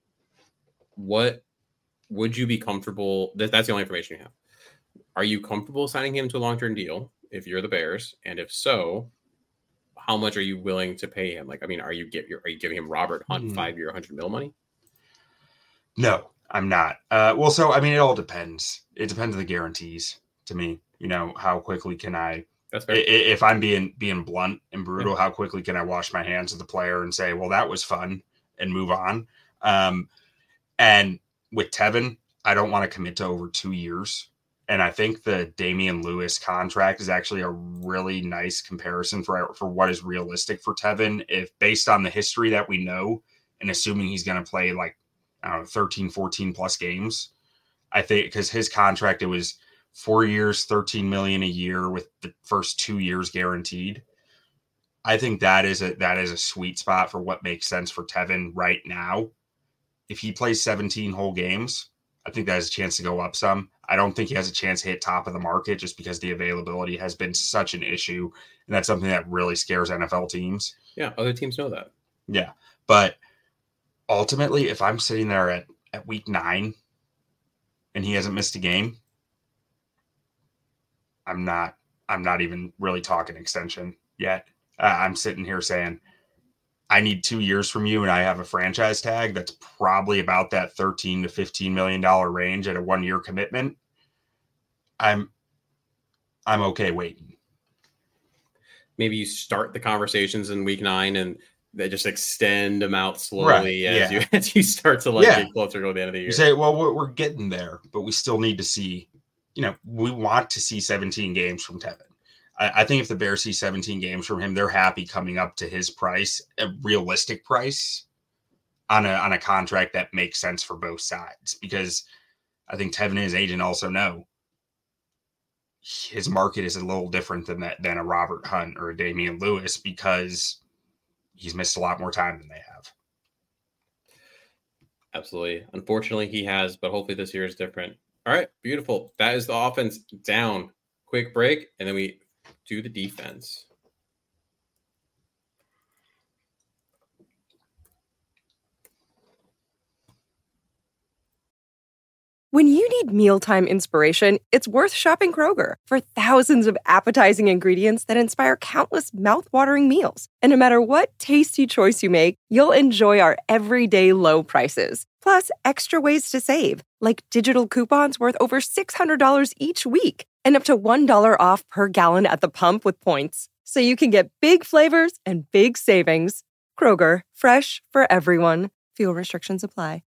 What would you be comfortable? That, that's the only information you have. Are you comfortable signing him to a long-term deal if you're the Bears? And if so, how much are you willing to pay him? Like, I mean, are you get are you giving him Robert Hunt mm. five-year, one hundred mil money? No, I'm not. Uh, well, so I mean, it all depends. It depends on the guarantees. To me, you know, how quickly can I? That's fair. If I'm being being blunt and brutal, yeah. how quickly can I wash my hands of the player and say, well, that was fun, and move on? Um, and with Tevin, I don't want to commit to over two years. And I think the Damian Lewis contract is actually a really nice comparison for, for what is realistic for Tevin. If based on the history that we know, and assuming he's going to play like, I don't know, thirteen, fourteen plus games, I think because his contract, it was four years, thirteen million a year with the first two years guaranteed. I think that is a, that is a sweet spot for what makes sense for Tevin right now. If he plays seventeen whole games, I think that has a chance to go up some. I don't think he has a chance to hit top of the market just because the availability has been such an issue. And that's something that really scares N F L teams. Yeah, other teams know that. Yeah. But ultimately, if I'm sitting there at, at week nine and he hasn't missed a game, I'm not I'm not even really talking extension yet. Uh, I'm sitting here saying, I need two years from you, and I have a franchise tag that's probably about that thirteen to fifteen million dollars range at a one-year commitment. I'm, I'm okay waiting. Maybe you start the conversations in week nine, and they just extend them out slowly Right, as yeah. you as you start to like Yeah. get closer to the end of the year. You say, well, we're, we're getting there, but we still need to see. You know, we want to see seventeen games from Tevin. I think if the Bears see seventeen games from him, they're happy coming up to his price, a realistic price on a on a contract that makes sense for both sides. Because I think Tevin and his agent also know his market is a little different than that than a Robert Hunt or a Damian Lewis because he's missed a lot more time than they have. Absolutely. Unfortunately, he has, but hopefully this year is different. All right, beautiful. That is the offense down. Quick break, and then we do the defense. When you need mealtime inspiration, it's worth shopping Kroger. For thousands of appetizing ingredients that inspire countless mouth-watering meals. And no matter what tasty choice you make, you'll enjoy our everyday low prices. Plus, extra ways to save, like digital coupons worth over six hundred dollars each week and up to one dollar off per gallon at the pump with points. So you can get big flavors and big savings. Kroger, fresh for everyone. Fuel restrictions apply.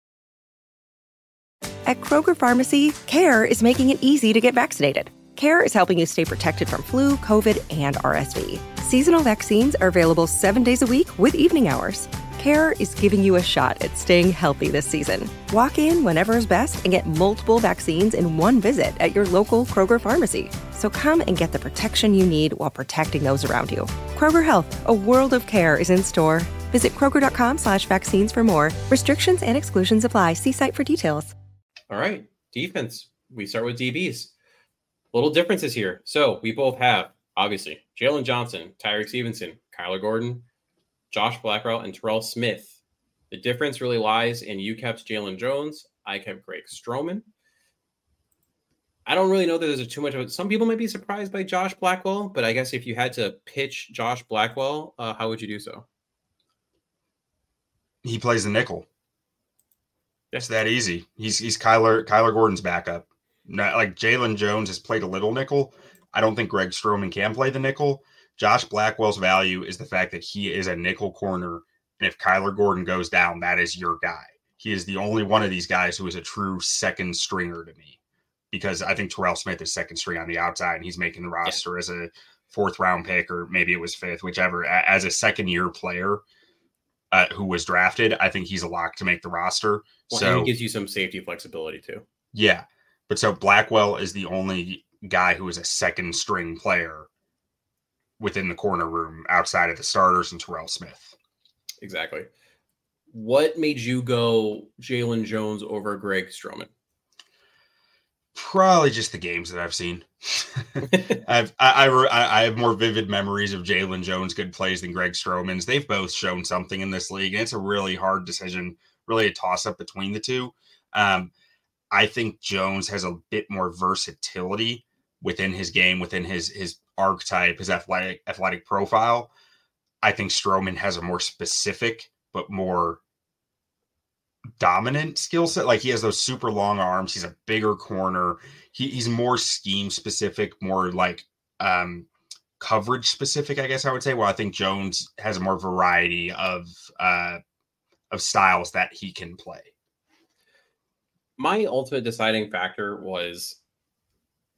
At Kroger Pharmacy, CARE is making it easy to get vaccinated. CARE is helping you stay protected from flu, COVID, and R S V. Seasonal vaccines are available seven days a week with evening hours. CARE is giving you a shot at staying healthy this season. Walk in whenever is best and get multiple vaccines in one visit at your local Kroger Pharmacy. So come and get the protection you need while protecting those around you. Kroger Health, a world of care is in store. Visit Kroger.com slash vaccines for more. Restrictions and exclusions apply. See site for details. All right, defense. We start with D Bs. Little differences here. So we both have, obviously, Jalen Johnson, Tyreek Stevenson, Kyler Gordon, Josh Blackwell, and Terrell Smith. The difference really lies in you kept Jalen Jones. I kept Greg Stroman. I don't really know that there's too much of it. Some people might be surprised by Josh Blackwell, but I guess if you had to pitch Josh Blackwell, uh, how would you do so? He plays the nickel. It's that easy. He's he's Kyler Kyler Gordon's backup. Not like Jalen Jones has played a little nickel. I don't think Greg Stroman can play the nickel. Josh Blackwell's value is the fact that he is a nickel corner, and if Kyler Gordon goes down, that is your guy. He is the only one of these guys who is a true second stringer to me, because I think Terrell Smith is second string on the outside, and he's making the roster yeah. as a fourth round pick, or maybe it was fifth, whichever. As a second year player uh, who was drafted, I think he's a lock to make the roster. Well, so and it gives you some safety flexibility too. Yeah, but so Blackwell is the only guy who is a second string player within the corner room outside of the starters and Terrell Smith. Exactly. What made you go Jalen Jones over Greg Stroman? Probably just the games that I've seen. I've I, I I have more vivid memories of Jalen Jones' good plays than Greg Stroman's. They've both shown something in this league, and it's a really hard decision, really a toss-up between the two. Um, I think Jones has a bit more versatility within his game, within his his archetype, his athletic athletic profile. I think Stroman has a more specific but more dominant skill set. Like he has those super long arms. He's a bigger corner. He, he's more scheme specific, more like um, coverage specific, I guess I would say. Well, I think Jones has a more variety of uh, of styles that he can play. My ultimate deciding factor was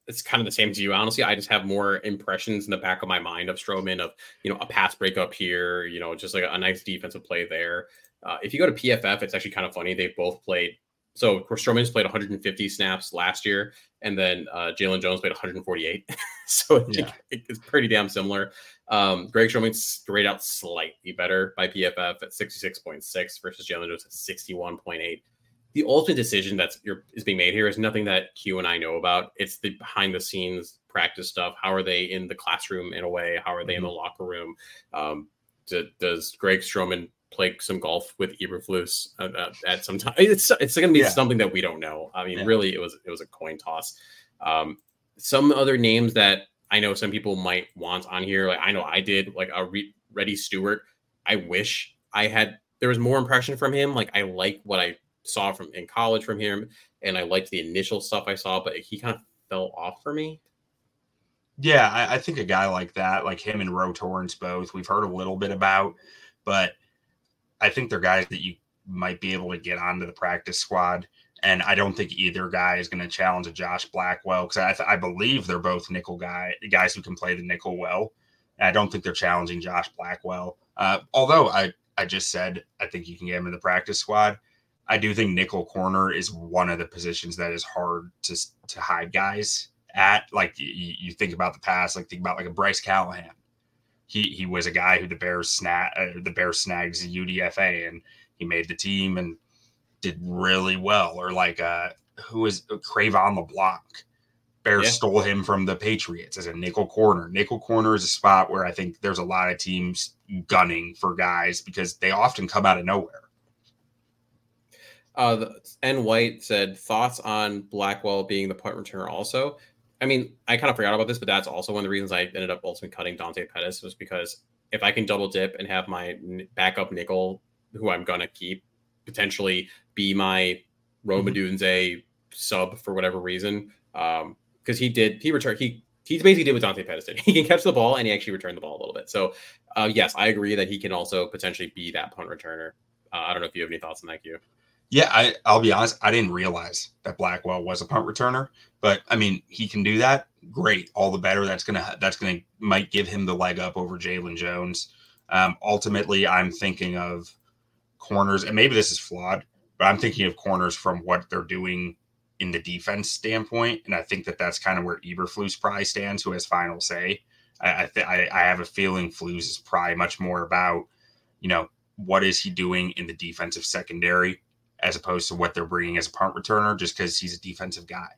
it's kind of the same as you, honestly. I just have more impressions in the back of my mind of Stroman of, you know, a pass breakup here, you know, just like a, a nice defensive play there. Uh, if you go to P F F, it's actually kind of funny. They've both played. So Stroman's played one hundred fifty snaps last year, and then uh, Jalen Jones played one hundred forty-eight. So yeah. it, it's pretty damn similar. Um, Greg Stroman's grayed out slightly better by P F F at sixty-six point six versus Jalen Jones at sixty-one point eight. The ultimate decision that's is being made here is nothing that Q and I know about. It's the behind the scenes practice stuff. How are they in the classroom in a way? How are they mm-hmm. in the locker room? Um, do, does Greg Stroman play some golf with Eberflus uh, at some time? It's it's going to be yeah. something that we don't know. I mean, yeah. really, it was it was a coin toss. Um, some other names that I know some people might want on here, like I know I did, like a Re- Reddy Stewart. I wish I had there was more impression from him. Like I like what I saw from in college from him, and I liked the initial stuff I saw, but he kind of fell off for me. Yeah, I, I think a guy like that, like him and Ro Torrence both, we've heard a little bit about, but I think they're guys that you might be able to get onto the practice squad. And I don't think either guy is going to challenge a Josh Blackwell because I, th- I believe they're both nickel guy guys who can play the nickel well. And I don't think they're challenging Josh Blackwell. Uh, although I, I just said I think you can get him in the practice squad. I do think nickel corner is one of the positions that is hard to to hide guys at. Like you, you think about the past, like think about like a Bryce Callahan. He he was a guy who the Bears snag uh, the Bears snagged as a U D F A and he made the team and did really well. Or like uh, who is Cravon LeBlanc? Bears yeah. stole him from the Patriots as a nickel corner. Nickel corner is a spot where I think there's a lot of teams gunning for guys because they often come out of nowhere. Uh, the, N. White said thoughts on Blackwell being the punt returner also. I mean, I kind of forgot about this, but that's also one of the reasons I ended up ultimately cutting Dante Pettis was because if I can double dip and have my backup nickel, who I'm going to keep, potentially be my Rome Odunze mm-hmm. sub for whatever reason, um, because he did, he returned, he he basically did what Dante Pettis did. He can catch the ball and he actually returned the ball a little bit. So, uh, yes, I agree that he can also potentially be that punt returner. Uh, I don't know if you have any thoughts on that, Q. Yeah, I, I'll be honest. I didn't realize that Blackwell was a punt returner, but I mean, he can do that. Great, all the better. That's gonna that's gonna might give him the leg up over Jalen Jones. Um, ultimately, I'm thinking of corners, and maybe this is flawed, but I'm thinking of corners from what they're doing in the defense standpoint, and I think that that's kind of where Eberflus probably stands, who has final say. I I, th- I I have a feeling Flus is probably much more about, you know, what is he doing in the defensive secondary, as opposed to what they're bringing as a punt returner, just because he's a defensive guy.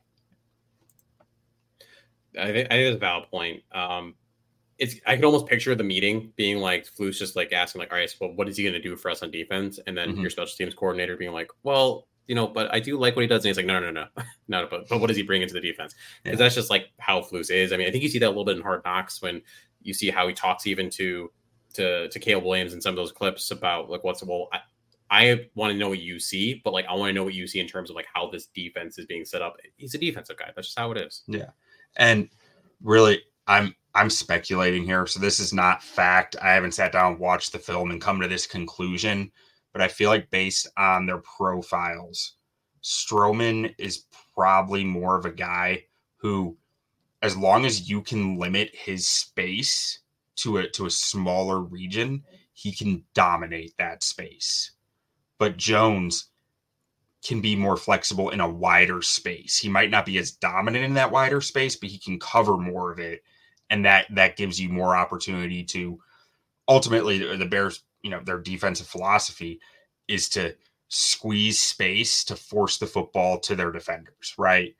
I think, I think that's a valid point. Um, it's I can almost picture the meeting being like Flus just like asking like, all right, so what is he going to do for us on defense? And then mm-hmm. your special teams coordinator being like, well, you know, but I do like what he does. And he's like, no, no, no, no, but, but what does he bring into the defense? Because yeah. that's just like how Flus is. I mean, I think you see that a little bit in Hard Knocks when you see how he talks even to to to Caleb Williams in some of those clips about like what's well. I, I want to know what you see, but like I want to know what you see in terms of like how this defense is being set up. He's a defensive guy. That's just how it is. Yeah. And really, I'm I'm speculating here. So this is not fact. I haven't sat down and watched the film and come to this conclusion, but I feel like based on their profiles, Stroman is probably more of a guy who, as long as you can limit his space to a to a smaller region, he can dominate that space. But Jones can be more flexible in a wider space. He might not be as dominant in that wider space, but he can cover more of it. And that that gives you more opportunity to ultimately the Bears, you know, their defensive philosophy is to squeeze space to force the football to their defenders, right?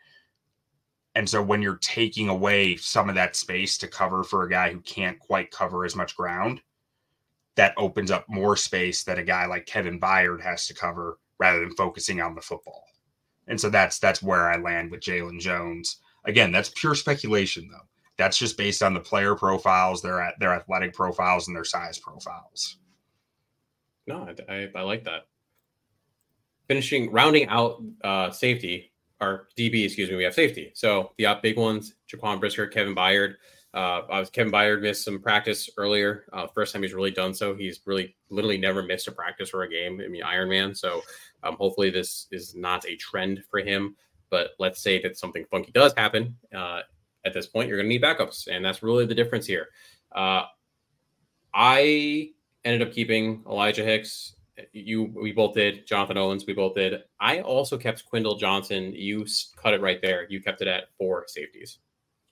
And so when you're taking away some of that space to cover for a guy who can't quite cover as much ground, that opens up more space that a guy like Kevin Byard has to cover rather than focusing on the football. And so that's that's where I land with Jalen Jones. Again, that's pure speculation, though. That's just based on the player profiles, their their athletic profiles, and their size profiles. No, I, I, I like that. Finishing, rounding out uh, safety, or D B, excuse me, we have safety. So the big ones, Jaquan Brisker, Kevin Byard. Uh, I was Kevin Byard missed some practice earlier. Uh, first time he's really done so. He's really literally never missed a practice or a game. I mean, Iron Man. So um, hopefully this is not a trend for him. But let's say that something funky does happen. Uh, at this point, you're going to need backups. And that's really the difference here. Uh, I ended up keeping Elijah Hicks. You, we both did. Jonathan Owens, we both did. I also kept Quindle Johnson. You cut it right there. You kept it at four safeties.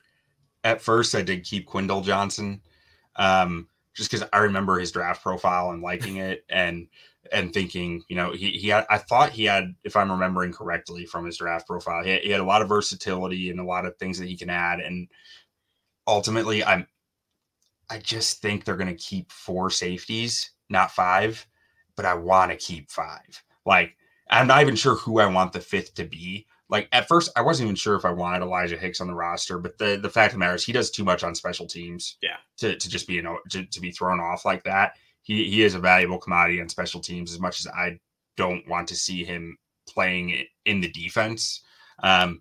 At first, I did keep Quindle Johnson, um, just because I remember his draft profile and liking it, and and thinking, you know, he he had. I thought he had, if I'm remembering correctly from his draft profile, he had, he had a lot of versatility and a lot of things that he can add. And ultimately, I'm. I just think they're going to keep four safeties, not five. But I want to keep five. Like, I'm not even sure who I want the fifth to be. Like, at first, I wasn't even sure if I wanted Elijah Hicks on the roster, but the, the fact of the matter is he does too much on special teams yeah. to, to just be, you know, to, to be thrown off like that. He he is a valuable commodity on special teams, as much as I don't want to see him playing in the defense. Um,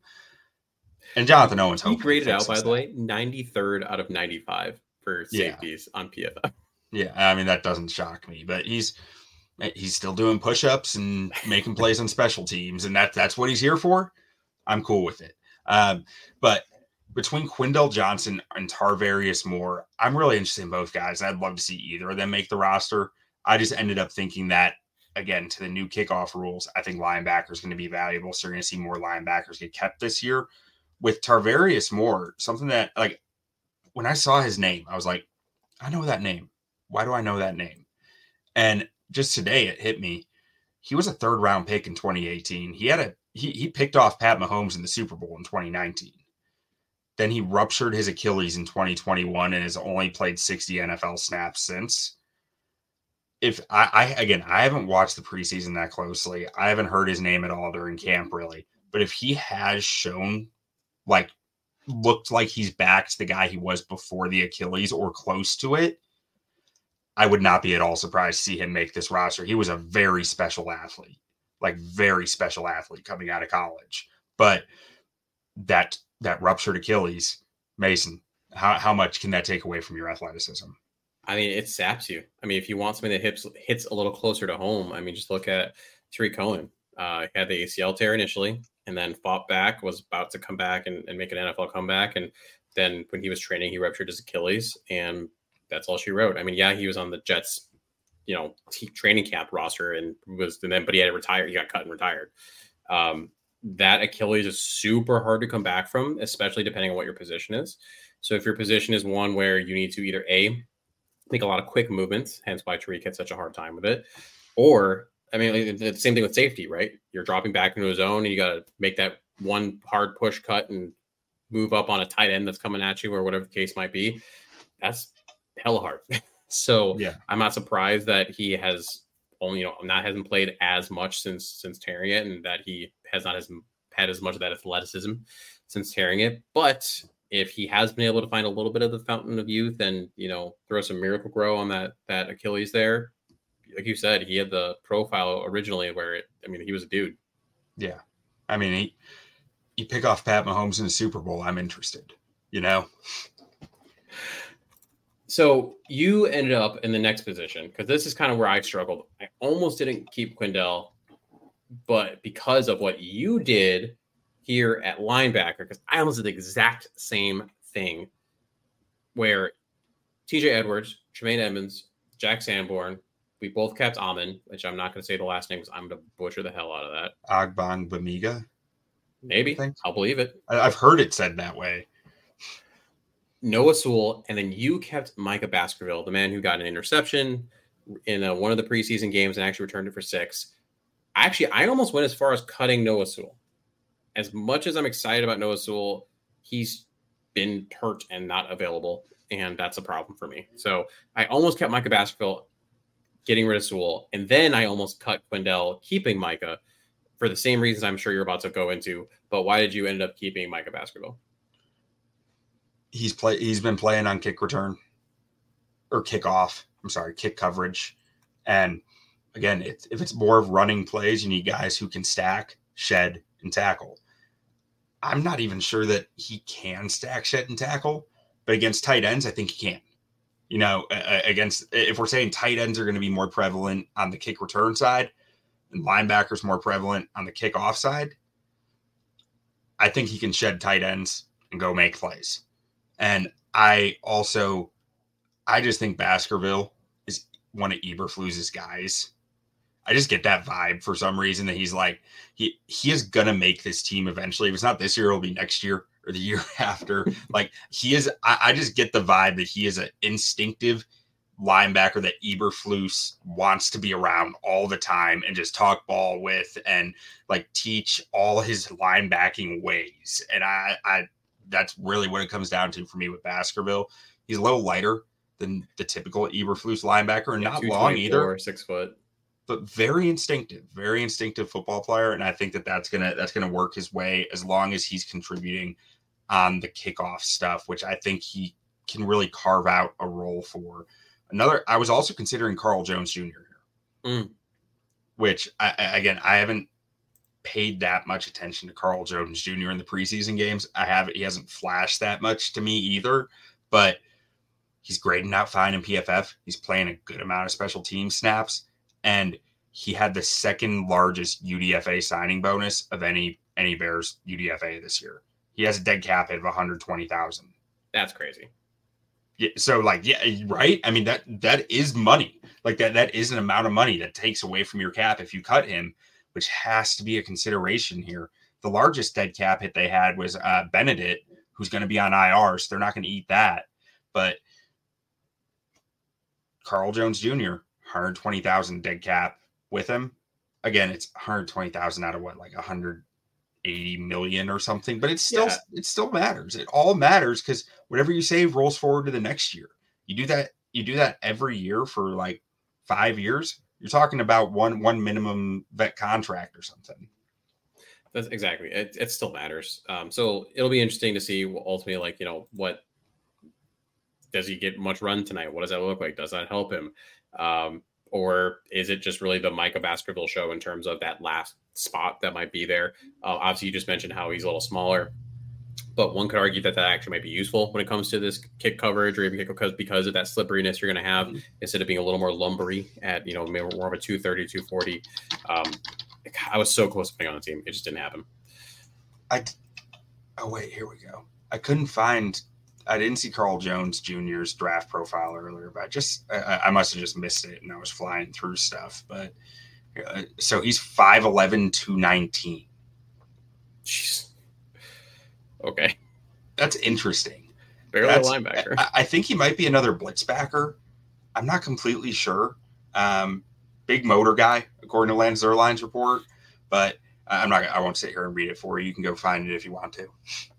and Jonathan Owens, he graded out, by that. the way, ninety-third out of ninety-five for safeties yeah. on P F F. Yeah, I mean, that doesn't shock me, but he's he's still doing push-ups and making plays on special teams, and that that's what he's here for. I'm cool with it. Um, but between Quindle Johnson and Tarvarius Moore, I'm really interested in both guys. I'd love to see either of them make the roster. I just ended up thinking that, again, to the new kickoff rules, I think linebacker is going to be valuable, so you're going to see more linebackers get kept this year. With Tarvarius Moore, something that, like, when I saw his name, I was like, I know that name. Why do I know that name? And just today it hit me. He was a third round pick in twenty eighteen. He had a he he picked off Pat Mahomes in the Super Bowl in twenty nineteen. Then he ruptured his Achilles in twenty twenty-one and has only played sixty N F L snaps since. If I, I again, I haven't watched the preseason that closely. I haven't heard his name at all during camp, really. But if he has shown, like, looked like he's back to the guy he was before the Achilles or close to it, I would not be at all surprised to see him make this roster. He was a very special athlete, like very special athlete coming out of college. But that that ruptured Achilles, Mason, how, how much can that take away from your athleticism? I mean, it saps you. I mean, if you want something that hits, hits a little closer to home, I mean, just look at Tariq Cohen. Uh, he had the A C L tear initially and then fought back, was about to come back and, and make an N F L comeback. And then when he was training, he ruptured his Achilles, and that's all she wrote. I mean, yeah, he was on the Jets, you know, training camp roster and was, and then, but he had to retire. He got cut and retired. Um, that Achilles is super hard to come back from, especially depending on what your position is. So if your position is one where you need to either A, make a lot of quick movements, hence why Tariq had such a hard time with it, or, I mean, it's the same thing with safety, right? You're dropping back into a zone and you got to make that one hard push cut and move up on a tight end that's coming at you or whatever the case might be. That's hella hard. So yeah. I'm not surprised that he has only, you know, not hasn't played as much since since tearing it, and that he has not as had as much of that athleticism since tearing it. But if he has been able to find a little bit of the fountain of youth and, you know, throw some Miracle Grow on that that Achilles there, like you said, he had the profile originally where it, I mean, he was a dude. Yeah. I mean, he, you pick off Pat Mahomes in the Super Bowl, I'm interested, you know? So you ended up in the next position, because this is kind of where I struggled. I almost didn't keep Quindle, but because of what you did here at linebacker, because I almost did the exact same thing, where T J Edwards, Tremaine Edmonds, Jack Sanborn, we both kept Amon, which I'm not going to say the last name because I'm going to butcher the hell out of that. Agbon Bamiga? Maybe. I'll believe it. I've heard it said that way. Noah Sewell, and then you kept Micah Baskerville, the man who got an interception in uh, one of the preseason games and actually returned it for six. Actually, I almost went as far as cutting Noah Sewell. As much as I'm excited about Noah Sewell, he's been hurt and not available, and that's a problem for me. So I almost kept Micah Baskerville, getting rid of Sewell, and then I almost cut Quindle, keeping Micah, for the same reasons I'm sure you're about to go into. But why did you end up keeping Micah Baskerville? He's play. He's been playing on kick return or kickoff. I'm sorry, kick coverage. And again, it, if it's more of running plays, you need guys who can stack, shed, and tackle. I'm not even sure that he can stack, shed, and tackle, but against tight ends, I think he can. You know, uh, against, if we're saying tight ends are going to be more prevalent on the kick return side and linebackers more prevalent on the kickoff side, I think he can shed tight ends. and go make plays. And I also, I just think Baskerville is one of Eberflus's guys. I just get that vibe for some reason that he's like, he he is going to make this team eventually. If it's not this year, it'll be next year or the year after. Like he is, I, I just get the vibe that he is an instinctive linebacker that Eberflus wants to be around all the time and just talk ball with and like teach all his linebacking ways. And I, I, that's really what it comes down to for me with Baskerville. He's a little lighter than the typical Eberflus linebacker and yeah, not long either. Six foot. But very instinctive, very instinctive football player. And I think that that's going to, that's going to work his way as long as he's contributing on the kickoff stuff, which I think he can really carve out a role for. Another, I was also considering Carl Jones Junior here, mm. which I, again, I haven't paid that much attention to Carl Jones Junior in the preseason games. I haven't, he hasn't flashed that much to me either, but he's grading out fine in P F F. He's playing a good amount of special team snaps. And he had the second largest U D F A signing bonus of any any Bears U D F A this year. He has a dead cap hit of one hundred twenty thousand. That's crazy. Yeah, so like, yeah, right. I mean, that that is money. Like that that is an amount of money that takes away from your cap if you cut him, which has to be a consideration here. The largest dead cap hit they had was uh, Benedict, who's going to be on I R, so they're not going to eat that. But Carl Jones Junior, one hundred twenty thousand dead cap with him. Again, it's one hundred twenty thousand out of what, like one hundred eighty million or something, but it's still, yeah. it still matters. It all matters because whatever you save rolls forward to the next year. You do that, you do that every year for like five years. You're talking about one, one minimum vet contract or something. That's exactly. It, it still matters. Um, so it'll be interesting to see ultimately, like, you know, what does he get much run tonight? What does that look like? Does that help him? Um, or is it just really the Micah Baskerville show in terms of that last spot that might be there? Uh, obviously, you just mentioned how he's a little smaller, but one could argue that that actually might be useful when it comes to this kick coverage or even kick because, because of that slipperiness you're going to have mm-hmm. instead of being a little more lumbery at, you know, more of a two thirty, two forty. Um, I was so close to putting on the team. It just didn't happen. I, oh, wait, here we go. I couldn't find I didn't see Carl Jones Junior's draft profile earlier, but I just I, I must have just missed it and I was flying through stuff. But uh, so he's five eleven, two nineteen. Jeez. Okay. That's interesting. Barely That's, a linebacker. I, I think he might be another blitz backer. I'm not completely sure. Um, big motor guy, according to Lance Zierlein's report, but I'm not. I won't sit here and read it for you. You can go find it if you want to.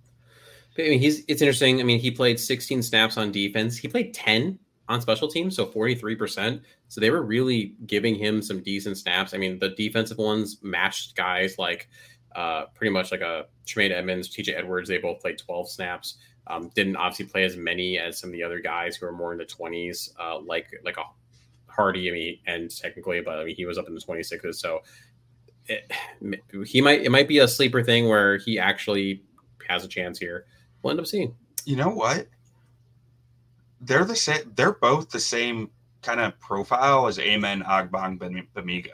I mean, he's it's interesting. I mean, he played sixteen snaps on defense. He played ten on special teams, so forty-three percent. So they were really giving him some decent snaps. I mean, the defensive ones matched guys like uh, pretty much like a Tremaine Edmonds, T J Edwards. They both played twelve snaps. Um, didn't obviously play as many as some of the other guys who are more in the twenties, uh, like like a Hardy. I mean, and technically, but I mean, he was up in the twenty-sixes. So it, he might it might be a sleeper thing where he actually has a chance here. We'll end up seeing. You know what? They're the same. They're both the same kind of profile as Amen Ogbongbemiga.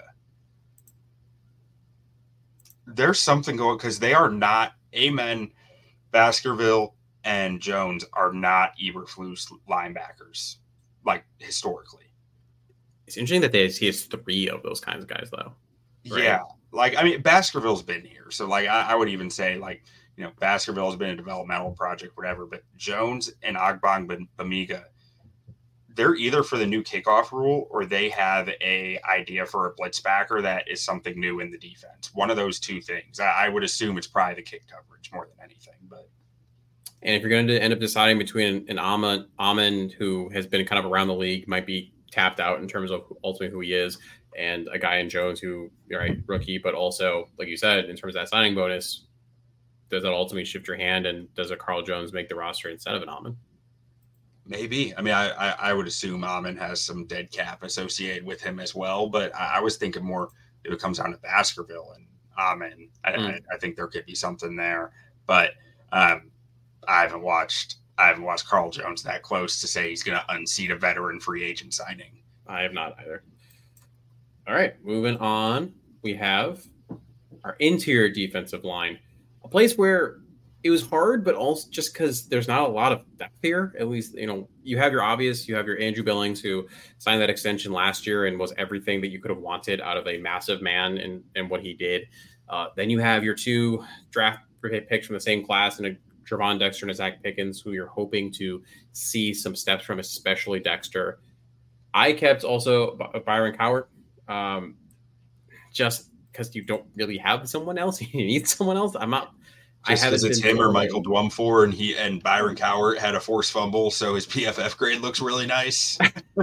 There's something going because they are not Amen, Baskerville, and Jones are not Eberflus linebackers, like historically. It's interesting that they he has three of those kinds of guys, though. Right? Yeah, like I mean, Baskerville's been here, so like I, I would even say like. You know, Baskerville has been a developmental project, whatever, but Jones and Ogbongbemiga, they're either for the new kickoff rule or they have a idea for a blitz backer that is something new in the defense. One of those two things. I, I would assume it's probably the kick coverage more than anything. But and if you're going to end up deciding between an Amon, Amon who has been kind of around the league, might be tapped out in terms of ultimately who he is, and a guy in Jones who, right, rookie, but also, like you said, in terms of that signing bonus, does that ultimately shift your hand, and does a Carl Jones make the roster instead of an Amon? Maybe. I mean, I, I, I would assume Amon has some dead cap associated with him as well, but I, I was thinking more if it comes down to Baskerville and Amon, I, mm. I, I think there could be something there. But um, I haven't watched I haven't watched Carl Jones that close to say he's going to unseat a veteran free agent signing. I have not either. All right, moving on. We have our interior defensive line. A place where it was hard, but also just because there's not a lot of depth here. At least, you know, you have your obvious, you have your Andrew Billings, who signed that extension last year and was everything that you could have wanted out of a massive man and, and what he did. Uh, then you have your two draft picks from the same class, and a Trevon Dexter and a Zach Pickens, who you're hoping to see some steps from, especially Dexter. I kept also Byron Cowart, um, just because you don't really have someone else. You need someone else. I'm not. Just because it's him or Michael Dwumfor, and he and Byron Cowart had a forced fumble, so his P F F grade looks really nice.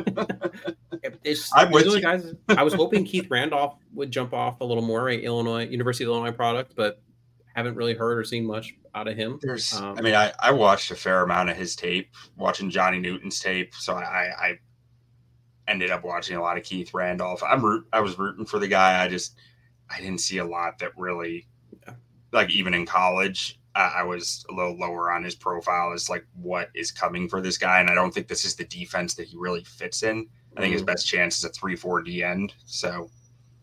it's, I'm with you. Guys, I was hoping Keith Randolph would jump off a little more, right? Illinois University of Illinois product, but haven't really heard or seen much out of him. There's, um, I mean, I, I watched a fair amount of his tape, watching Johnny Newton's tape, so I, I ended up watching a lot of Keith Randolph. I'm root, I was rooting for the guy. I just I didn't see a lot that really. Yeah. Like even in college, uh, I was a little lower on his profile as like what is coming for this guy. And I don't think this is the defense that he really fits in. I think his best chance is a three four D end. So.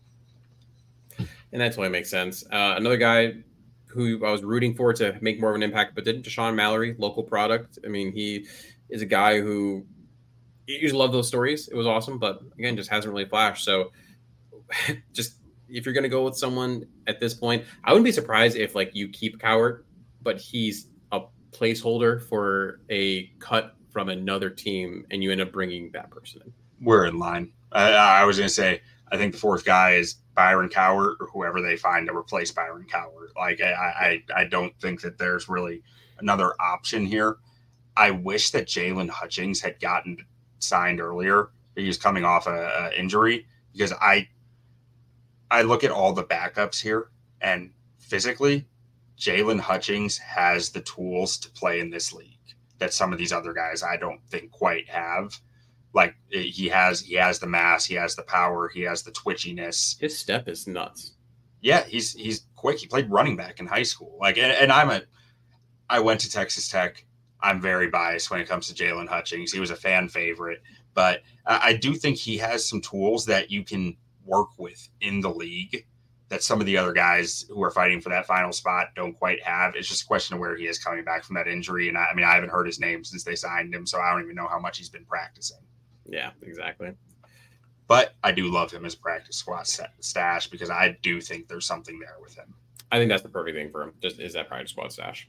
And that totally makes sense. Uh, another guy who I was rooting for to make more of an impact, but didn't, Deshaun Mallory, local product. I mean, he is a guy who you just love those stories. It was awesome, but again, just hasn't really flashed. So just, if you're going to go with someone at this point, I wouldn't be surprised if like you keep Cowart, but he's a placeholder for a cut from another team and you end up bringing that person in. We're in line. I, I was going to say, I think the fourth guy is Byron Cowart or whoever they find to replace Byron Cowart. Like, I, I, I don't think that there's really another option here. I wish that Jalen Hutchings had gotten signed earlier. He was coming off a, a injury because I, I look at all the backups here, and physically, Jalen Hutchings has the tools to play in this league that some of these other guys I don't think quite have. Like he has, he has the mass, he has the power, he has the twitchiness. His step is nuts. Yeah, he's he's quick. He played running back in high school. Like, and, and I'm a, I went to Texas Tech. I'm very biased when it comes to Jalen Hutchings. He was a fan favorite, but I, I do think he has some tools that you can work with in the league that some of the other guys who are fighting for that final spot don't quite have. It's just a question of where he is coming back from that injury. And I, I mean, I haven't heard his name since they signed him, so I don't even know how much he's been practicing. Yeah, exactly. But I do love him as practice squad stash because I do think there's something there with him. I think that's the perfect thing for him, just is that practice squad stash.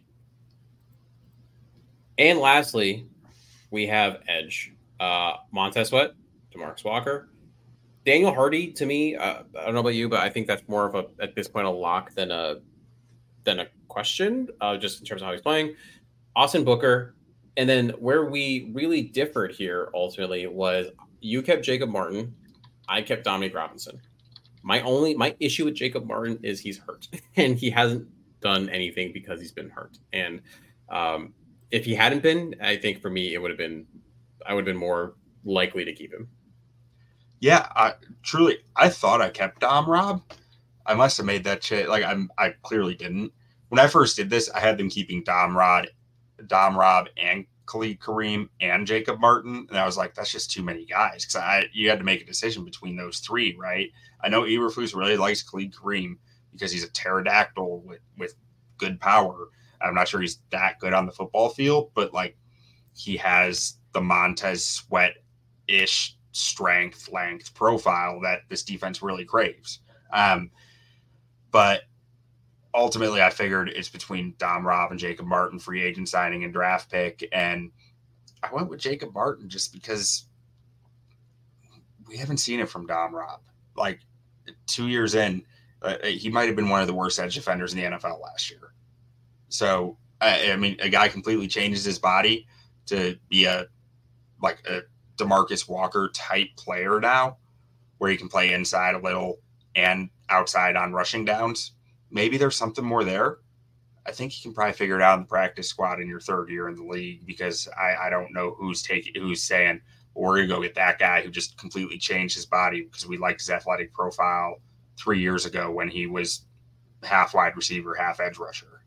And lastly, we have edge. Uh, Montez Sweat, DeMarcus Walker, Daniel Hardy, to me, uh, I don't know about you, but I think that's more of a, at this point, a lock than a than a question, uh, just in terms of how he's playing. Austin Booker. And then where we really differed here, ultimately, was you kept Jacob Martin. I kept Dominique Robinson. My only, my issue with Jacob Martin is he's hurt. And he hasn't done anything because he's been hurt. And um, if he hadn't been, I think for me, it would have been, I would have been more likely to keep him. Yeah, I, truly, I thought I kept Dom Rob. I must have made that shit. Like, I'm, I clearly didn't. When I first did this, I had them keeping Dom Rod, Dom Rob, and Khalid Kareem and Jacob Martin, and I was like, that's just too many guys because I you had to make a decision between those three, right? I know Eberflus really likes Khalid Kareem because he's a pterodactyl with with good power. I'm not sure he's that good on the football field, but like he has the Montez Sweat-ish strength, length profile that this defense really craves. Um, but ultimately, I figured it's between Dom Rob and Jacob Martin, free agent signing and draft pick. And I went with Jacob Martin just because we haven't seen it from Dom Rob. Like two years in, uh, he might have been one of the worst edge defenders in the N F L last year. So, I, I mean, a guy completely changes his body to be a like a DeMarcus Walker type player now, where he can play inside a little and outside on rushing downs. Maybe there's something more there. I think you can probably figure it out in the practice squad in your third year in the league, because I, I don't know who's taking, who's saying, well, we're going to go get that guy who just completely changed his body because we liked his athletic profile three years ago when he was half wide receiver, half edge rusher.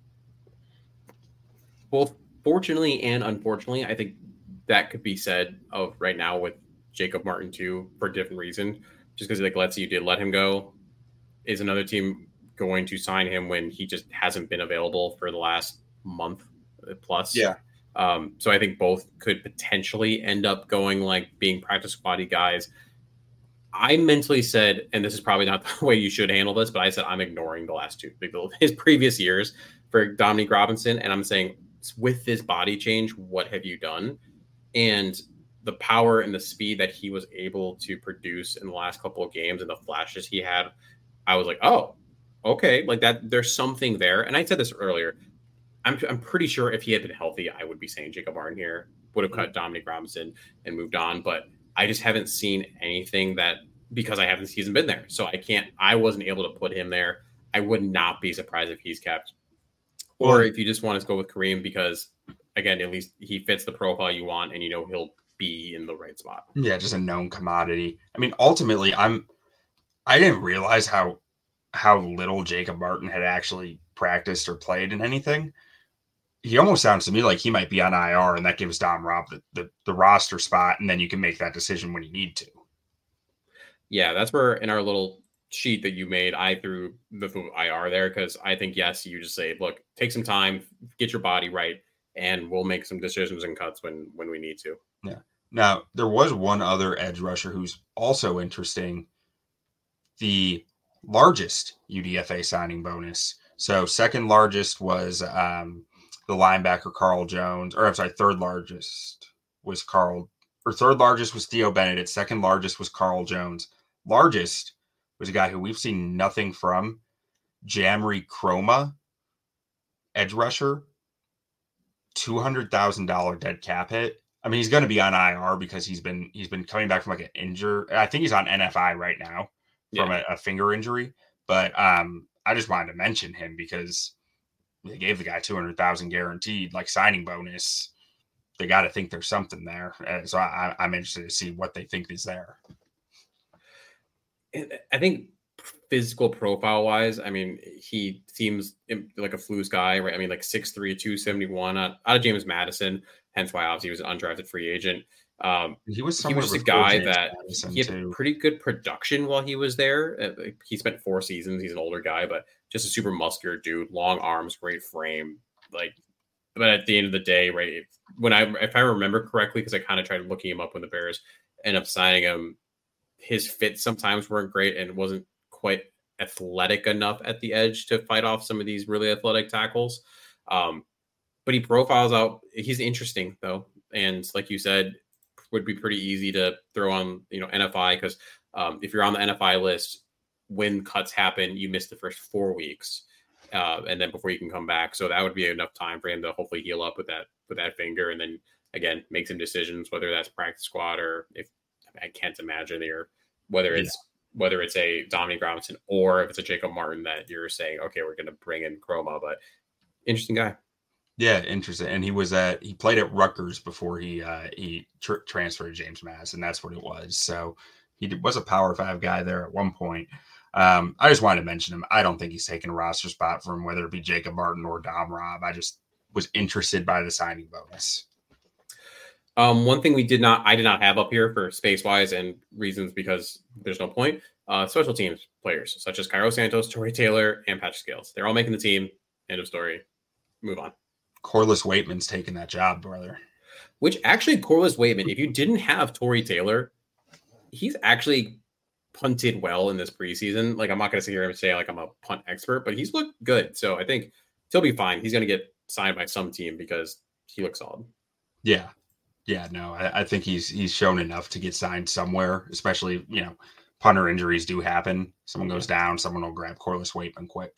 Both fortunately and unfortunately, I think that could be said of right now with Jacob Martin too, for a different reason. Just because, like, let's say you did let him go, is another team going to sign him when he just hasn't been available for the last month plus. Yeah. Um, so I think both could potentially end up going like being practice squaddy guys. I mentally said, and this is probably not the way you should handle this, but I said I'm ignoring the last two, his previous years for Dominique Robinson, and I'm saying with this body change, what have you done? And the power and the speed that he was able to produce in the last couple of games and the flashes he had, I was like, oh, okay, like that. There's something there. And I said this earlier. I'm I'm pretty sure if he had been healthy, I would be saying Jacob Martin here would have cut Dominique Robinson and moved on. But I just haven't seen anything that, because I haven't he's been there. So I can't, I wasn't able to put him there. I would not be surprised if he's kept. Or well, if you just want to go with Kareem, because again, at least he fits the profile you want and you know he'll be in the right spot. Yeah, just a known commodity. I mean, ultimately, I'm I didn't realize how how little Jacob Martin had actually practiced or played in anything. He almost sounds to me like he might be on I R, and that gives Dom Rob the, the, the roster spot, and then you can make that decision when you need to. Yeah, that's where in our little sheet that you made, I threw the I R there because I think, yes, you just say, look, take some time, get your body right, and we'll make some decisions and cuts when when we need to. Yeah. Now, there was one other edge rusher who's also interesting, the largest U D F A signing bonus. So second largest was um, the linebacker Carl Jones, or I'm sorry, third largest was Carl, or third largest was Theo Benedict. Second largest was Carl Jones. Largest was a guy who we've seen nothing from, Jamri Chroma, edge rusher, two hundred thousand dollars dead cap hit. I mean, he's going to be on I R because he's been he's been coming back from like an injury. I think he's on N F I right now from yeah. a, a finger injury. But um, I just wanted to mention him because they gave the guy two hundred thousand guaranteed, like signing bonus. They got to think there's something there. Uh, so I, I'm interested to see what they think is there. I think physical profile wise, I mean, he seems like a Flus guy, right? I mean, like six three, two seventy-one out, out of James Madison, hence why obviously he was an undrafted free agent. Um, he was, he was just a guy James that Madison he had too. pretty good production while he was there. He spent four seasons. He's an older guy, but just a super muscular dude, long arms, great frame. Like, but at the end of the day, right, when I, if I remember correctly, because I kind of tried looking him up when the Bears ended up signing him, his fits sometimes weren't great and wasn't quite athletic enough at the edge to fight off some of these really athletic tackles. Um, but he profiles out. He's interesting though. And like you said, would be pretty easy to throw on, you know, N F I. Cause um, if you're on the N F I list, when cuts happen, you miss the first four weeks. Uh, and then before you can come back. So that would be enough time for him to hopefully heal up with that, with that finger. And then again, make some decisions, whether that's practice squad or if I can't imagine there, whether it's, yeah. whether it's a Dominique Robinson or if it's a Jacob Martin that you're saying, okay, we're going to bring in Chroma, but interesting guy. Yeah, interesting. And he was at he played at Rutgers before he uh, he tr- transferred to James Madison. That's what it was. So he did, was a Power Five guy there at one point. Um, I just wanted to mention him. I don't think he's taking a roster spot from whether it be Jacob Martin or Dom Rob. I just was interested by the signing bonus. Um, one thing we did not, I did not have up here for space wise and reasons because there's no point. Uh, special teams players such as Cairo Santos, Torrey Taylor, and Patrick Scales. They're all making the team. End of story. Move on. Corliss Waitman's taking that job, brother. Which actually, Corliss Waitman, if you didn't have Torrey Taylor, he's actually punted well in this preseason. Like, I'm not going to sit here and say like I'm a punt expert, but he's looked good. So I think he'll be fine. He's going to get signed by some team because he looks solid. Yeah. Yeah, no, I, I think he's he's shown enough to get signed somewhere, especially, you know, punter injuries do happen. Someone goes down, someone will grab Corliss Waitman quick.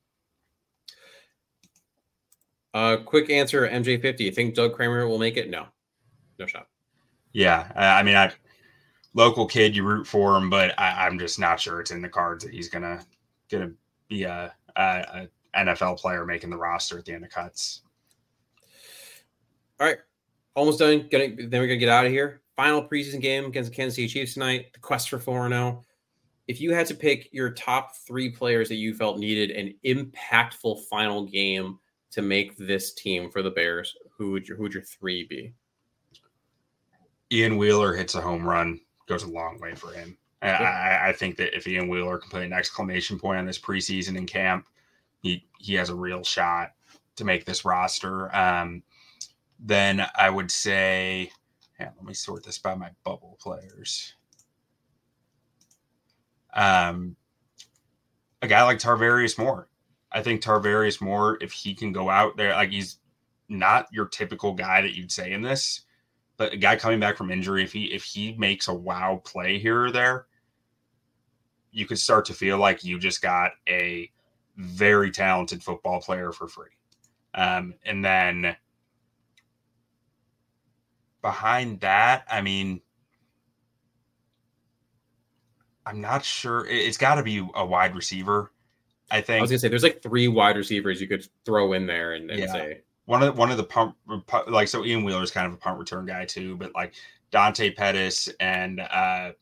Uh, quick answer, M J fifty. You think Doug Kramer will make it? No. No shot. Yeah, I, I mean, I local kid, you root for him, but I, I'm just not sure it's in the cards that he's gonna gonna be a, a, a N F L player making the roster at the end of cuts. All right. Almost done. Gonna, then we're going to get out of here. Final preseason game against the Kansas City Chiefs tonight. The quest for four and oh. If you had to pick your top three players that you felt needed an impactful final game to make this team for the Bears, who would your, who would your three be? Ian Wheeler hits a home run. Goes a long way for him. I, I, I think that if Ian Wheeler can put an exclamation point on this preseason in camp, he, he has a real shot. to make this roster. Um, then I would say, yeah, let me sort this by my bubble players. Um, a guy like Tarvarius Moore. I think Tarvarius Moore, if he can go out there, like he's not your typical guy that you'd say in this, but a guy coming back from injury, if he if he makes a wow play here or there, you could start to feel like you just got a very talented football player for free. Um, and then behind that, I mean, I'm not sure. It's got to be a wide receiver. I think. I was gonna say there's like three wide receivers you could throw in there and, and yeah. say one of the, one of the pump like so Ian Wheeler is kind of a punt return guy too, but like Dante Pettis and uh,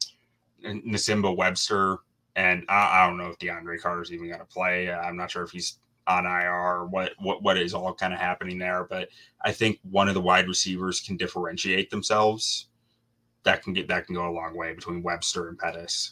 Nasimba Webster, and I, I don't know if DeAndre Carter's even going to play. I'm not sure if he's on I R or what what what is all kind of happening there, but I think one of the wide receivers can differentiate themselves. That can get that can go a long way between Webster and Pettis.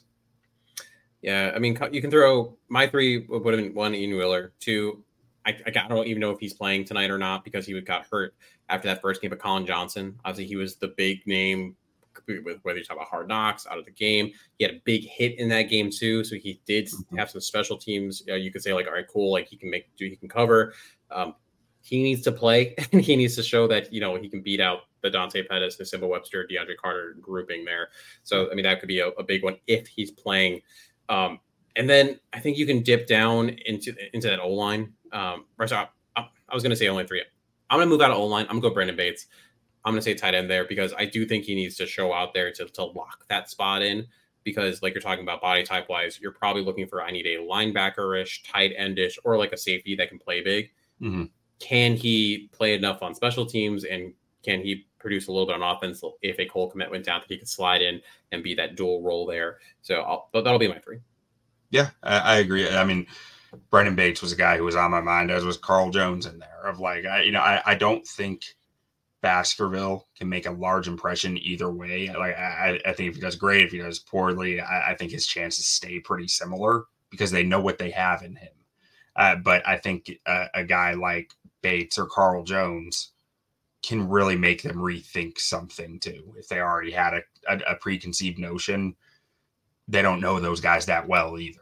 Yeah, I mean, you can throw my three would have been one Ian Wheeler, two. I, I don't even know if he's playing tonight or not because he got hurt after that first game. But Colin Johnson, obviously, he was the big name with whether you talk about Hard Knocks out of the game. He had a big hit in that game too, so he did have some special teams. Uh, you could say like, all right, cool, like he can make, he can cover. Um, he needs to play, and he needs to show that you know he can beat out the Dante Pettis, the Nasimba Webster, DeAndre Carter grouping there. So I mean, that could be a, a big one if he's playing. Um, and then I think you can dip down into into that O-line. Um, right, so I, I, I was going to say only three. I'm going to move out of O-line. I'm going to go Brandon Bates. I'm going to say tight end there because I do think he needs to show out there to, to lock that spot in because like you're talking about body type wise, you're probably looking for, I need a linebacker-ish, tight end-ish, or like a safety that can play big. Mm-hmm. Can he play enough on special teams and can he produce a little bit on offense if a Cole Kmet went down that he could slide in and be that dual role there. So I'll, but that'll be my three. Yeah, I, I agree. I mean, Brandon Bates was a guy who was on my mind, as was Carl Jones in there. Of like, I, you know, I, I don't think Baskerville can make a large impression either way. Like, I, I think if he does great, if he does poorly, I, I think his chances stay pretty similar because they know what they have in him. Uh, but I think a, a guy like Bates or Carl Jones can really make them rethink something too. If they already had a, a, a preconceived notion, they don't know those guys that well either.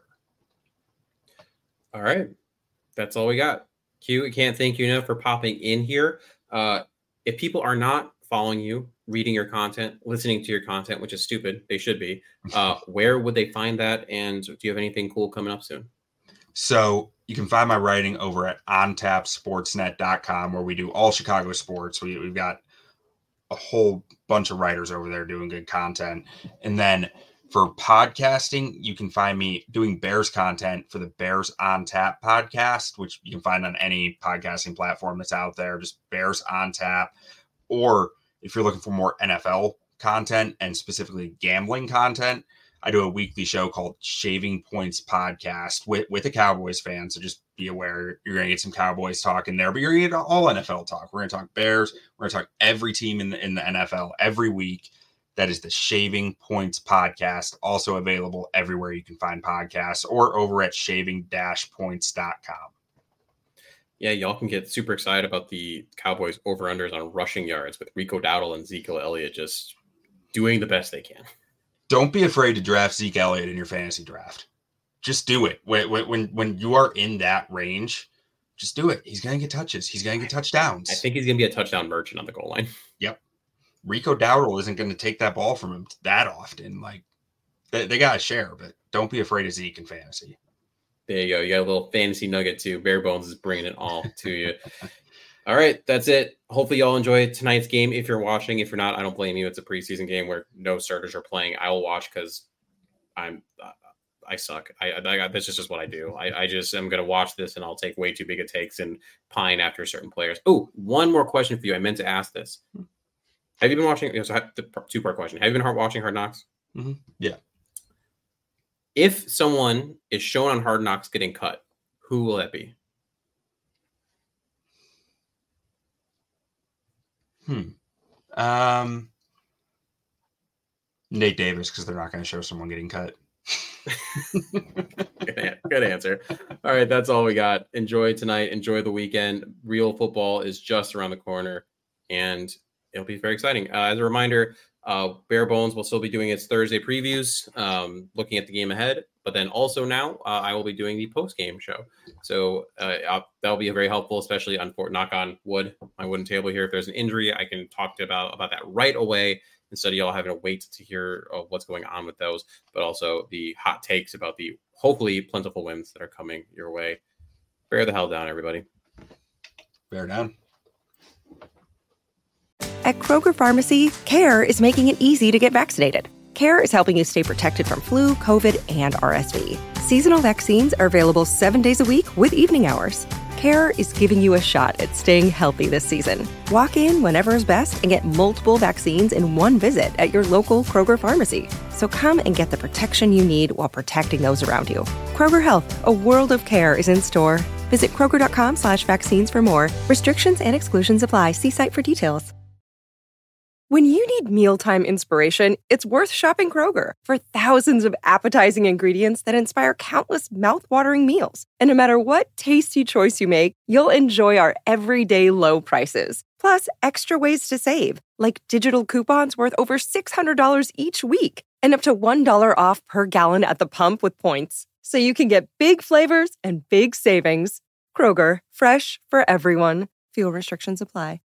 All right. That's all we got. Q, we can't thank you enough for popping in here. Uh, if people are not following you, reading your content, listening to your content, which is stupid, they should be, uh, where would they find that? And do you have anything cool coming up soon? So you can find my writing over at on tap sportsnet dot com, where we do all Chicago sports. We, we've got a whole bunch of writers over there doing good content. And then for podcasting, you can find me doing Bears content for the Bears on Tap podcast, which you can find on any podcasting platform that's out there, just Bears on Tap. Or if you're looking for more N F L content and specifically gambling content, I do a weekly show called Shaving Points Podcast with, with a Cowboys fan. So just be aware you're going to get some Cowboys talk in there, but you're going to get all N F L talk. We're going to talk Bears. We're going to talk every team in the, in the N F L every week. That is the Shaving Points Podcast, also available everywhere you can find podcasts or over at shaving dash points dot com. Yeah, y'all can get super excited about the Cowboys over-unders on rushing yards with Rico Dowdle and Ezekiel Elliott just doing the best they can. Don't be afraid to draft Zeke Elliott in your fantasy draft. Just do it. When, when, when you are in that range, just do it. He's going to get touches. He's going to get touchdowns. I think he's going to be a touchdown merchant on the goal line. Yep. Rico Dowdle isn't going to take that ball from him that often. Like they, they got to share, but don't be afraid of Zeke in fantasy. There you go. You got a little fantasy nugget too. Bare Bones is bringing it all to you. All right. That's it. Hopefully y'all enjoy tonight's game. If you're watching, if you're not, I don't blame you. It's a preseason game where no starters are playing. I will watch because I'm, uh, I suck. I, I, I that's just, just what I do. I, I just am going to watch this and I'll take way too big a takes and pine after certain players. Oh, one more question for you. I meant to ask this. Have you been watching? You know, so I have the two-part question. Have you been watching Hard Knocks? Mm-hmm. Yeah. If someone is shown on Hard Knocks getting cut, who will that be? Hmm. Um. Nate Davis, because they're not going to show someone getting cut. Good answer. All right, that's all we got. Enjoy tonight. Enjoy the weekend. Real football is just around the corner, and it'll be very exciting. Uh, as a reminder, uh, Bare Bones will still be doing its Thursday previews, um, looking at the game ahead. But then also now, uh, I will be doing the post-game show. So uh, that'll be very helpful, especially on Fort knock on wood, my wooden table here. If there's an injury, I can talk to about about that right away instead of y'all having to wait to hear uh, what's going on with those. But also the hot takes about the hopefully plentiful wins that are coming your way. Bear the hell down, everybody. Bear down. At Kroger Pharmacy, CARE is making it easy to get vaccinated. CARE is helping you stay protected from flu, COVID, and R S V. Seasonal vaccines are available seven days a week with evening hours. CARE is giving you a shot at staying healthy this season. Walk in whenever is best and get multiple vaccines in one visit at your local Kroger Pharmacy. So come and get the protection you need while protecting those around you. Kroger Health, a world of care is in store. Visit Kroger.com slash vaccines for more. Restrictions and exclusions apply. See site for details. When you need mealtime inspiration, it's worth shopping Kroger. For thousands of appetizing ingredients that inspire countless mouth-watering meals. And no matter what tasty choice you make, you'll enjoy our everyday low prices. Plus, extra ways to save, like digital coupons worth over six hundred dollars each week and up to one dollar off per gallon at the pump with points. So you can get big flavors and big savings. Kroger, fresh for everyone. Fuel restrictions apply.